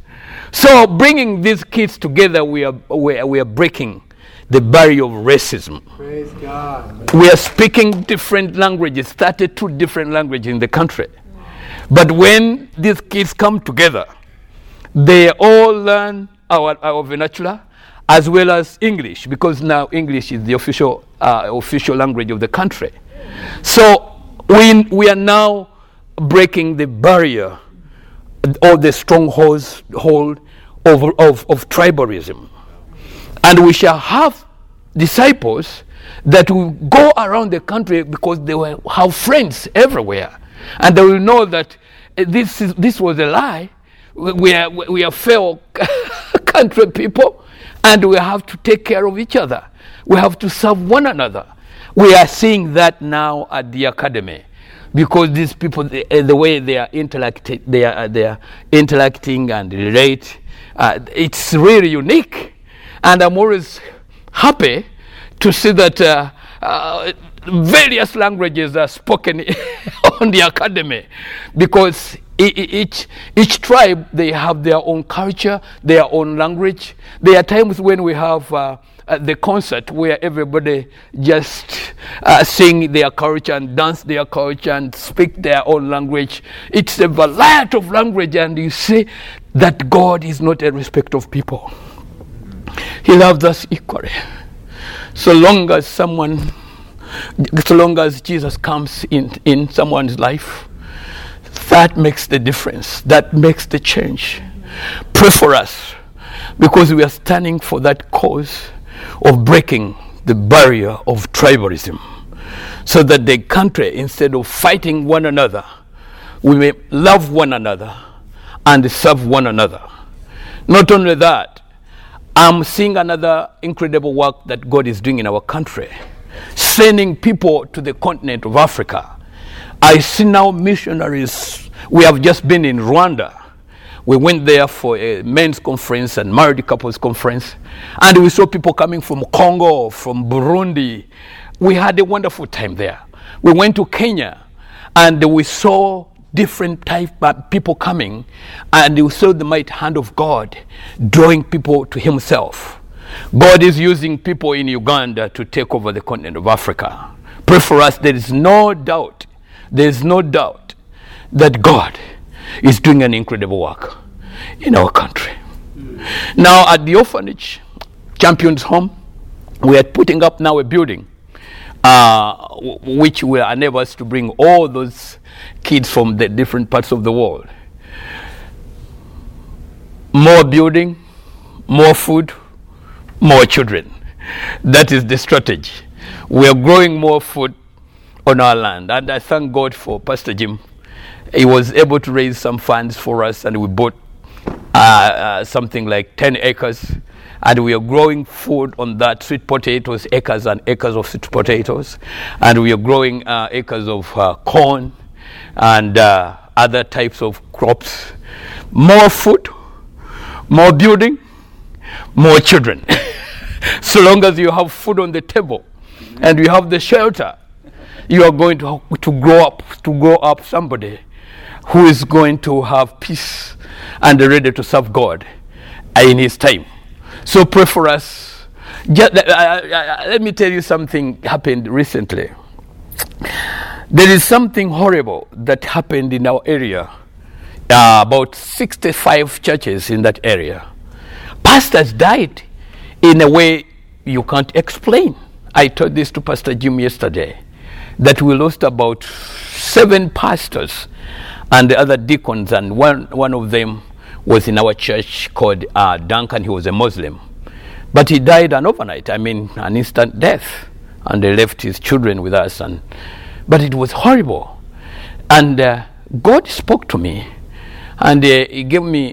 So bringing these kids together, we are breaking the barrier of racism. Praise God. We are speaking different languages, 32 different languages in the country. But when these kids come together, they all learn our vernacular as well as English, because now English is the official language of the country. So we are now breaking the barrier or the stronghold of tribalism. And we shall have disciples that will go around the country because they will have friends everywhere. And they will know that this was a lie. We are fellow country people, and we have to take care of each other. We have to serve one another. We are seeing that now at the academy, because these people, the way they are interacting and relate, it's really unique. And I'm always happy to see that various languages are spoken on the academy, because each tribe, they have their own culture, their own language. There are times when we have the concert where everybody just sing their culture and dance their culture and speak their own language. It's a variety of language, and you see that God is not a respecter of people. He loves us equally. So long as Jesus comes in someone's life, that makes the difference. That makes the change. Pray for us, because we are standing for that cause of breaking the barrier of tribalism, so that the country, instead of fighting one another, we may love one another and serve one another. Not only that, I'm seeing another incredible work that God is doing in our country, sending people to the continent of Africa. I see now missionaries. We have just been in Rwanda. We went there for a men's conference and married couples conference, and we saw people coming from Congo, from Burundi. We had a wonderful time there. We went to Kenya, and we saw different type of people coming, and we saw the mighty hand of God drawing people to himself. God is using people in Uganda to take over the continent of Africa. Pray for us. There is no doubt that God is doing an incredible work in our country. Now at the orphanage, Champions Home, we are putting up now a building which will enable us to bring all those kids from the different parts of the world. More building, more food, more children. That is the strategy. We are growing more food on our land, and I thank God for Pastor Jim. He was able to raise some funds for us, and we bought something like 10 acres, and we are growing food on that, sweet potatoes, acres and acres of sweet potatoes, and we are growing acres of corn and other types of crops. More food, more building, more children. So long as you have food on the table and you have the shelter, you are going to grow up somebody who is going to have peace and ready to serve God in his time. So pray for us. Let me tell you something happened recently. There is something horrible that happened in our area. About 65 churches in that area. Pastors died in a way you can't explain. I told this to Pastor Jim yesterday, that we lost about 7 pastors and the other deacons, and one of them was in our church called Duncan. He was a Muslim, but he died an overnight, an instant death, and they left his children with us. But it was horrible, and God spoke to me, and he gave me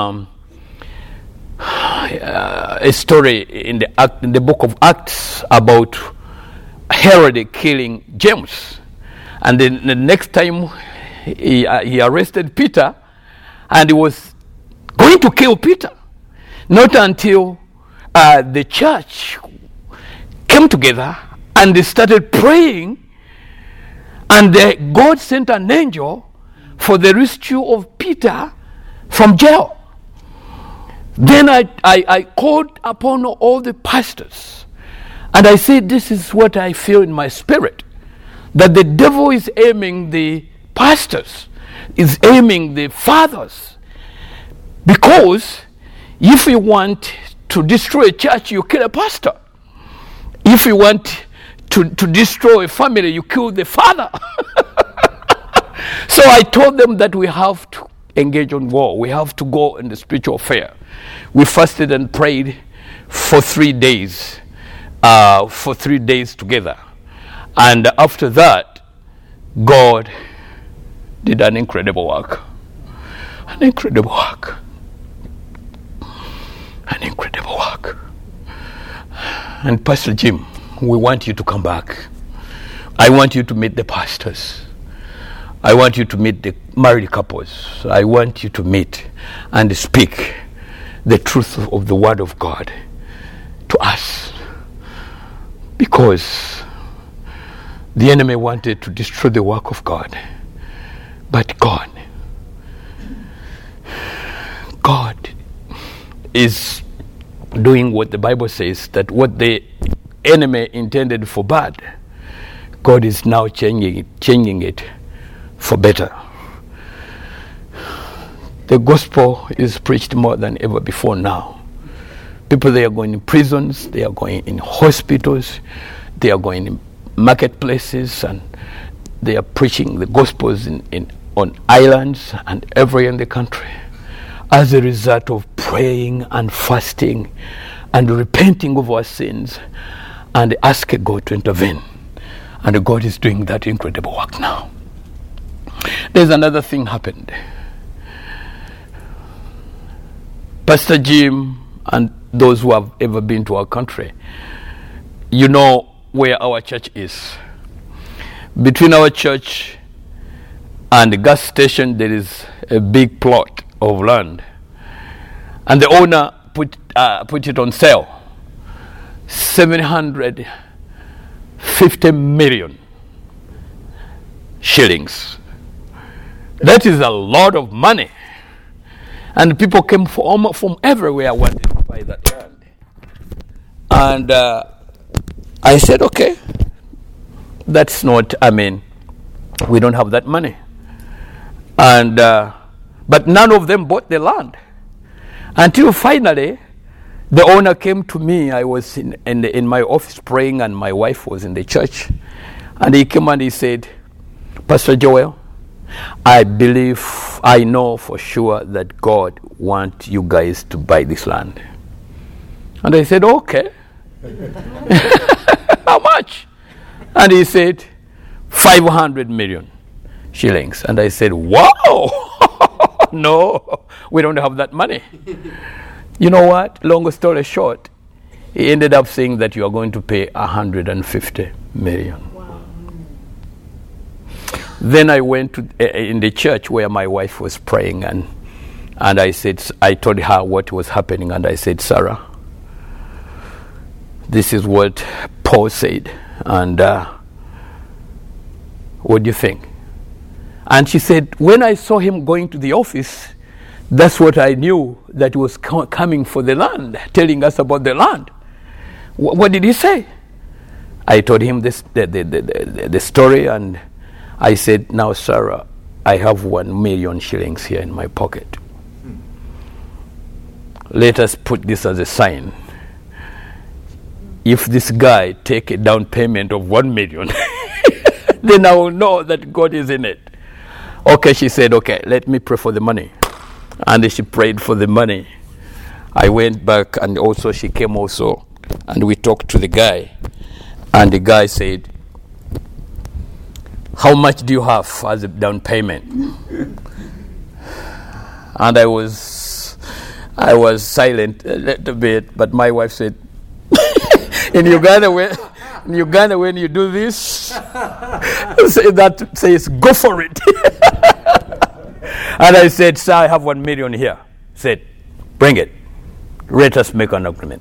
a story in the book of Acts about Herod killing James. And then the next time he arrested Peter, and he was going to kill Peter. Not until the church came together and they started praying, and God sent an angel for the rescue of Peter from jail. Then I called upon all the pastors, and I said, this is what I feel in my spirit, that the devil is aiming the pastors, is aiming the fathers, because if you want to destroy a church, you kill a pastor. If you want to destroy a family, you kill the father. So I told them that we have to engage on war. We have to go in the spiritual affair. We fasted and prayed for 3 days, together. And after that, God did an incredible work. An incredible work. An incredible work. And Pastor Jim, we want you to come back. I want you to meet the pastors. I want you to meet the married couples. I want you to meet and speak the truth of the Word of God to us. Because the enemy wanted to destroy the work of God. But God is doing what the Bible says, that what the enemy intended for bad, God is now changing it for better. The gospel is preached more than ever before now. People, they are going in prisons, they are going in hospitals, they are going in marketplaces, and they are preaching the gospels on islands and everywhere in the country, as a result of praying and fasting and repenting of our sins and asking God to intervene. And God is doing that incredible work now. There's another thing happened. Pastor Jim and those who have ever been to our country, you know where our church is. Between our church and the gas station, there is a big plot of land, and the owner put it on sale. 750 million shillings. That is a lot of money, and people came from everywhere wanting to buy that land. And I said, okay, that's not, we don't have that money. And but none of them bought the land until finally the owner came to me. I was in my office praying, and my wife was in the church, and he came and he said, Pastor Joel, I know for sure that God wants you guys to buy this land. And I said, okay. How much? And he said, 500 million shillings. And I said, wow. No, we don't have that money. You know what? Long story short, he ended up saying that you are going to pay 150 million. Wow. Then I went to in the church where my wife was praying, and I told her what was happening, and I said, Sarah, this is what Paul said, and what do you think? And she said, when I saw him going to the office, that's what I knew, that he was coming for the land, telling us about the land. What did he say? I told him the story, and I said, now, Sarah, I have 1 million shillings here in my pocket. Let us put this as a sign. If this guy take a down payment of 1 million, then I will know that God is in it. Okay, she said, okay, let me pray for the money. And she prayed for the money. I went back, and also she came also, and we talked to the guy. And the guy said, how much do you have as a down payment? And I was silent a little bit, but my wife said, in Uganda, when you do this, that says, go for it. And I said, sir, I have 1 million here. Said, bring it. Let us make an agreement.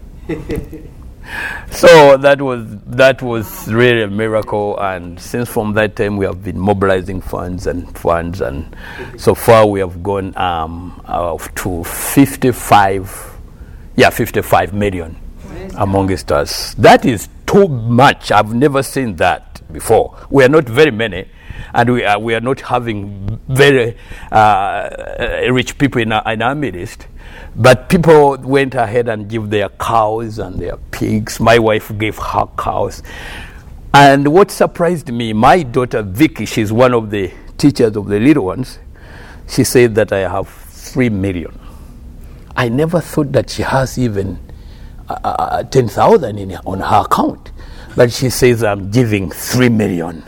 So that was really a miracle, and since from that time we have been mobilizing funds, and so far we have gone to 55 Yeah, 55 million amongst us. That is too much. I've never seen that before. We are not very many, and we are not having very rich people in our midst. But people went ahead and gave their cows and their pigs. My wife gave her cows. And what surprised me, my daughter Vicky, she's one of the teachers of the little ones, she said that I have 3 million. I never thought that she has even 10,000 on her account. But she says, I'm giving 3 million.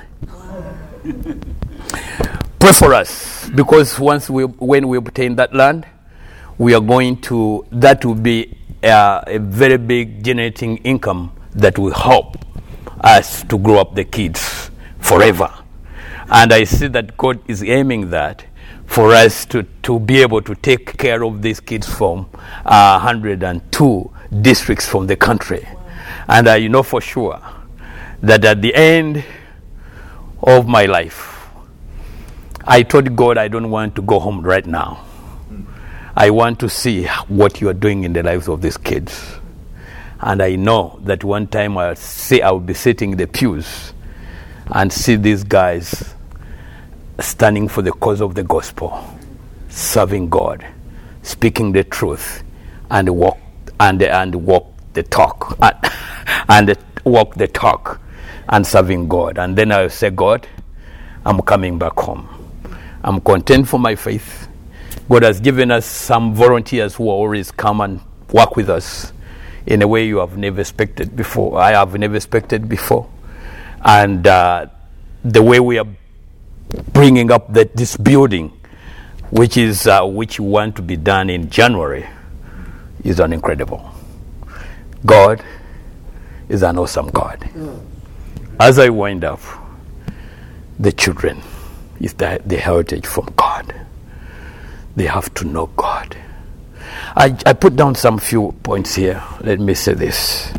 Pray for us, because when we obtain that land, we are going to, that will be a very big generating income that will help us to grow up the kids forever. And I see that God is aiming that for us to be able to take care of these kids from 102 districts from the country. And I know for sure that at the end of my life, I told God I don't want to go home right now. I want to see what you are doing in the lives of these kids. And I know that one time I will be sitting in the pews and see these guys standing for the cause of the gospel, serving God, speaking the truth, and walk the talk, and walk the talk, and serving God. And then I'll say, God, I'm coming back home. I'm content for my faith. God has given us some volunteers who always come and work with us in a way you have never expected before. I have never expected before. And the way we are bringing up this building, which we want to be done in January, is incredible. God is an awesome God. As I wind up, the children is the heritage from God. They have to know God. I put down some few points here. Let me say this.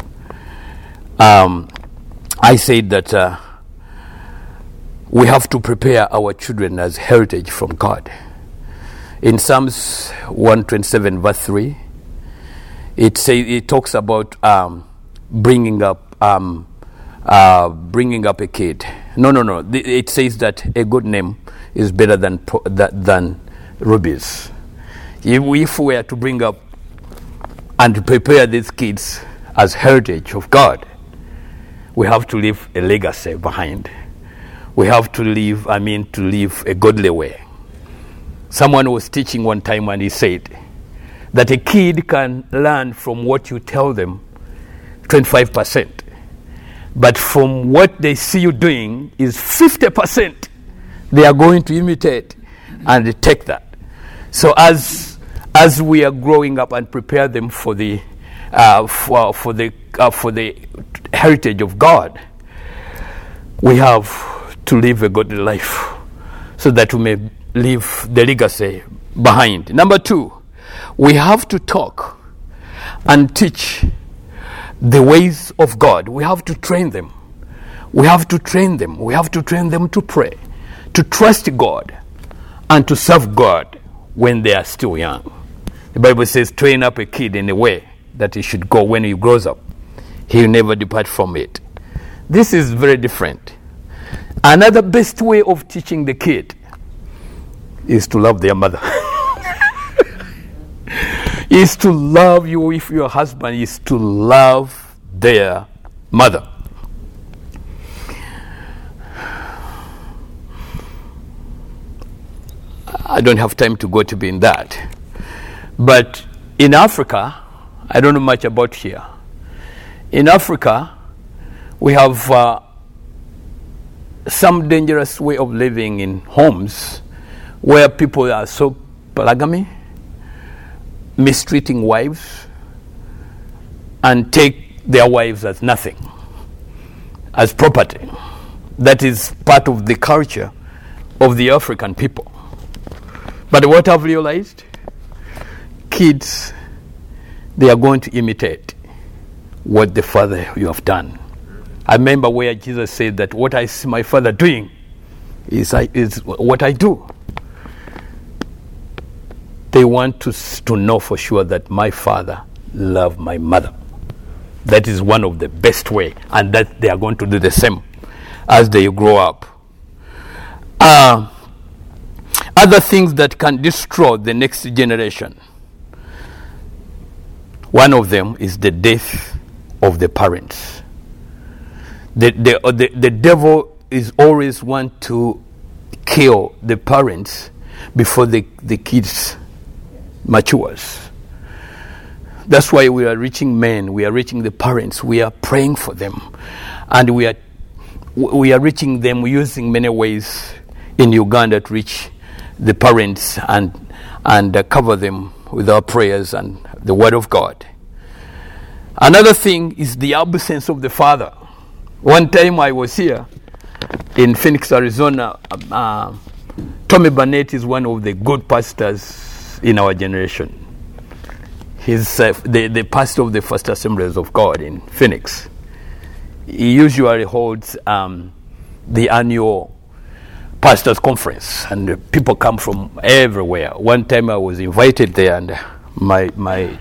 I said that we have to prepare our children as heritage from God. In Psalms 127 verse 3, it talks about bringing up a kid. No. It says that a good name is better than rubies. If we are to bring up and prepare these kids as heritage of God, we have to leave a legacy behind. We have to live a godly way. Someone was teaching one time and he said that a kid can learn from what you tell them 25%. But from what they see you doing is 50%. They are going to imitate and take that. So as we are growing up and prepare them for the heritage of God, we have to live a godly life so that we may leave the legacy behind. Number 2, we have to talk and teach the ways of God. We have to train them. We have to train them. We have to train them to pray, to trust God, and to serve God when they are still young. The Bible says, train up a kid in a way that he should go. When he grows up, he will never depart from it. This is very different. Another best way of teaching the kid is to love their mother. Is to love you if your husband is to love their mother. I don't have time to go to be in that. But in Africa, I don't know much about here. In Africa, we have some dangerous way of living in homes where people are so polygamy, mistreating wives, and take their wives as nothing, as property. That is part of the culture of the African people. But what I've realized, kids, they are going to imitate what the Father you have done. I remember where Jesus said that what I see my Father doing is what I do. They want to know for sure that my Father love my mother. That is one of the best way, and that they are going to do the same as they grow up. Other things that can destroy the next generation. One of them is the death of the parents. The devil is always want to kill the parents before the kids matures. That's why we are reaching men, we are reaching the parents, we are praying for them, and we are reaching them using many ways in Uganda to reach the parents and cover them with our prayers and the Word of God. Another thing is the absence of the father. One time I was here in Phoenix, Arizona. Tommy Barnett is one of the good pastors in our generation. He's the pastor of the First Assemblies of God in Phoenix. He usually holds the annual pastors' conference, and people come from everywhere. One time I was invited there, and my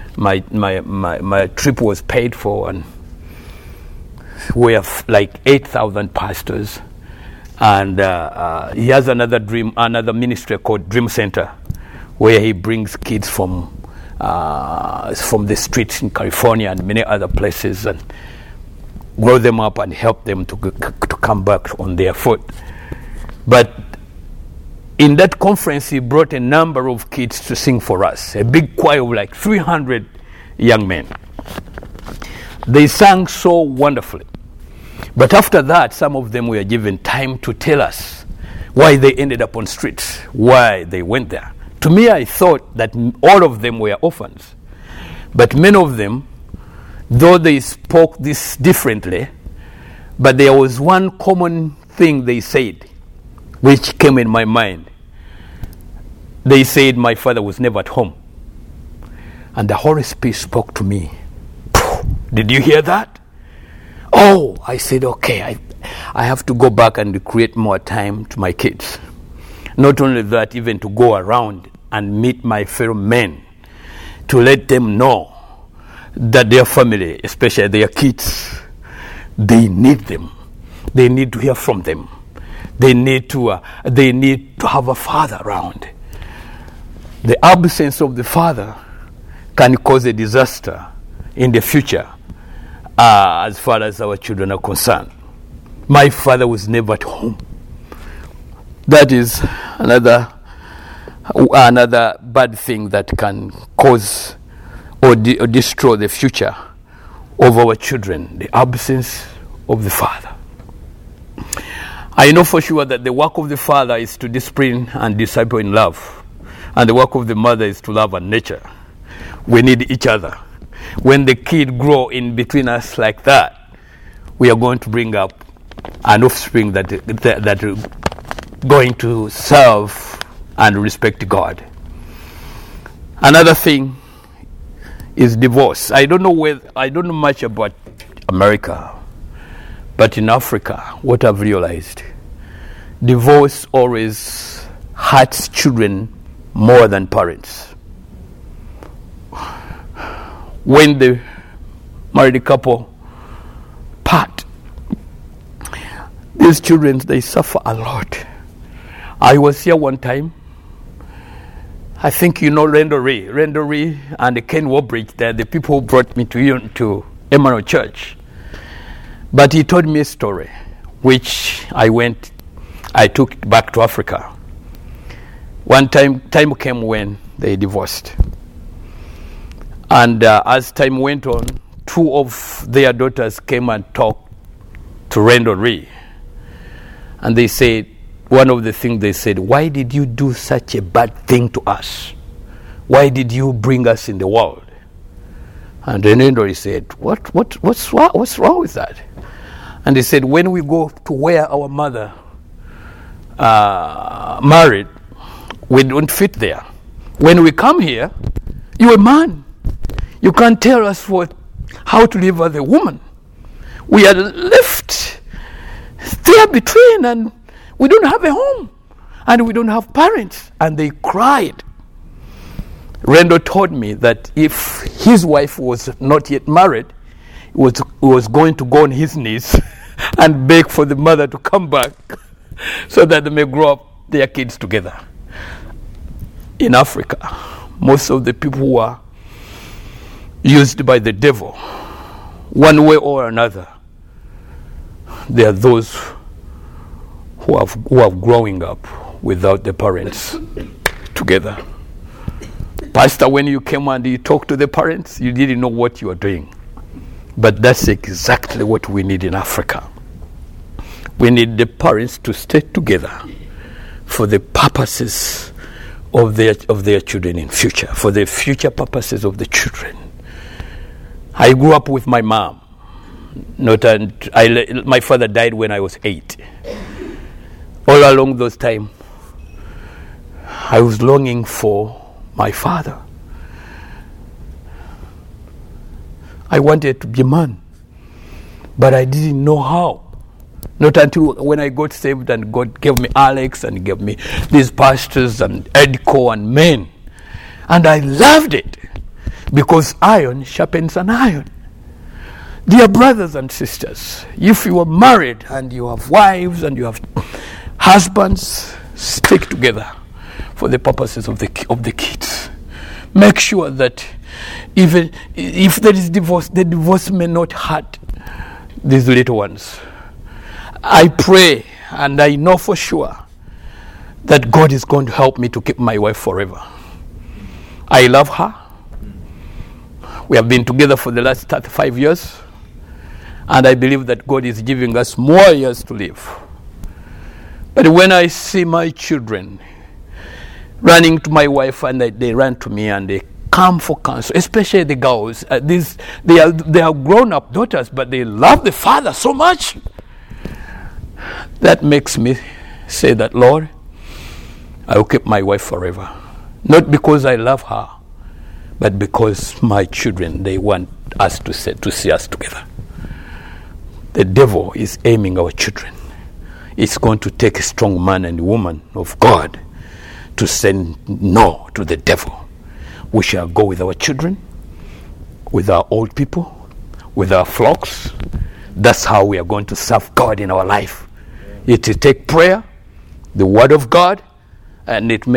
trip was paid for, and we have like 8,000 pastors. And he has another ministry called Dream Center, where he brings kids from the streets in California and many other places, and grow them up and help them to come back on their foot. But in that conference, he brought a number of kids to sing for us, a big choir of like 300 young men. They sang so wonderfully. But after that, some of them were given time to tell us why they ended up on streets, why they went there. To me, I thought that all of them were orphans. But many of them, though they spoke this differently, but there was one common thing they said, which came in my mind. They said, my father was never at home. And the Holy Spirit spoke to me. Did you hear that? Oh, I said, okay, I have to go back and create more time to my kids. Not only that, even to go around and meet my fellow men, to let them know that their family, especially their kids, they need them. They need to hear from them. They need to have a father around. The absence of the father can cause a disaster in the future as far as our children are concerned. My father was never at home. That is another bad thing that can cause or destroy the future of our children, the absence of the father. I know for sure that the work of the father is to discipline and disciple in love, and the work of the mother is to love and nurture. We need each other. When the kid grow in between us like that, we are going to bring up an offspring that are going to serve and respect God. Another thing is divorce. I don't know much about America, but in Africa, what I've realized, divorce always hurts children more than parents. When the married couple part, these children, they suffer a lot. I was here one time. I think you know Randall Ray and Ken Wobridge. They're the people who brought me to Emmanuel Church. But he told me a story, which I took back to Africa. One time came when they divorced. And as time went on, two of their daughters came and talked to Randall Ray. And they said, one of the things they said, why did you do such a bad thing to us? Why did you bring us in the world? And then Randall said, what's wrong with that? And they said, when we go to where our mother married, we don't fit there. When we come here, you're a man. You can't tell us how to live as a woman. We are left there between, and we don't have a home, and we don't have parents. And they cried. Randall told me that if his wife was not yet married, he was going to go on his knees and beg for the mother to come back so that they may grow up their kids together. In Africa, most of the people who are used by the devil, one way or another, they are those who have growing up without the parents together. Pastor, when you came and you talked to the parents, you didn't know what you were doing. But that's exactly what we need in Africa. We need the parents to stay together for the purposes of their children in future, for the future purposes of the children. I grew up with my mom. My father died when I was 8. All along those time, I was longing for my father. I wanted to be a man, but I didn't know how. Not until when I got saved and God gave me Alex and gave me these pastors and Edco and men. And I loved it because iron sharpens an iron. Dear brothers and sisters, if you are married and you have wives and you have husbands, stick together for the purposes of the kids. Make sure that even if there is divorce, the divorce may not hurt these little ones. I pray and I know for sure that God is going to help me to keep my wife forever. I love her. We have been together for the last 35 years. And I believe that God is giving us more years to live. But when I see my children running to my wife and they run to me and they come for counsel, especially the girls, they are grown-up daughters, but they love the father so much. That makes me say that, Lord, I will keep my wife forever. Not because I love her, but because my children, they want us to see us together. The devil is aiming our children. It's going to take a strong man and woman of God to say no to the devil. We shall go with our children, with our old people, with our flocks. That's how we are going to serve God in our life. It will take prayer, the word of God, and it's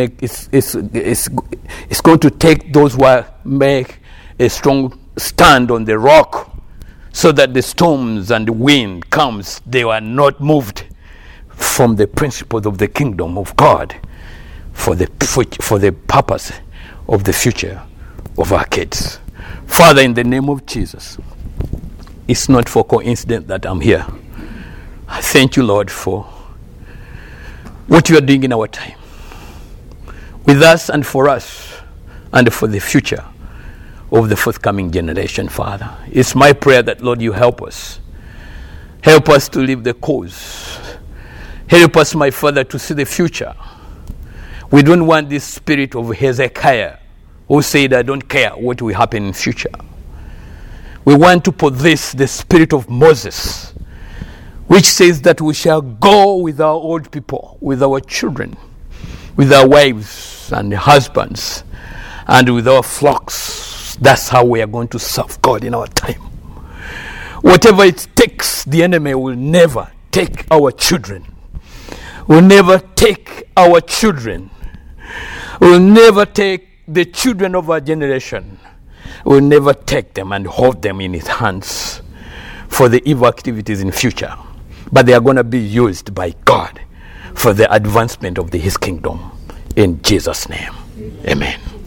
going to take those who make a strong stand on the rock, so that the storms and the wind comes, they are not moved from the principles of the kingdom of God for the purpose of the future of our kids. Father, in the name of Jesus, it's not for coincidence that I'm here. I thank you, Lord, for what you are doing in our time, with us and for the future of the forthcoming generation, Father. It's my prayer that, Lord, you help us. Help us to live the cause. Help us, my Father, to see the future. We don't want this spirit of Hezekiah who said, I don't care what will happen in future. We want to possess the spirit of Moses, which says that we shall go with our old people, with our children, with our wives and husbands, and with our flocks. That's how we are going to serve God in our time. Whatever it takes, the enemy will never take our children. Will never take our children. Will never take the children of our generation. Will never take them and hold them in his hands for the evil activities in future. But they are going to be used by God for the advancement of his kingdom. In Jesus' name, amen.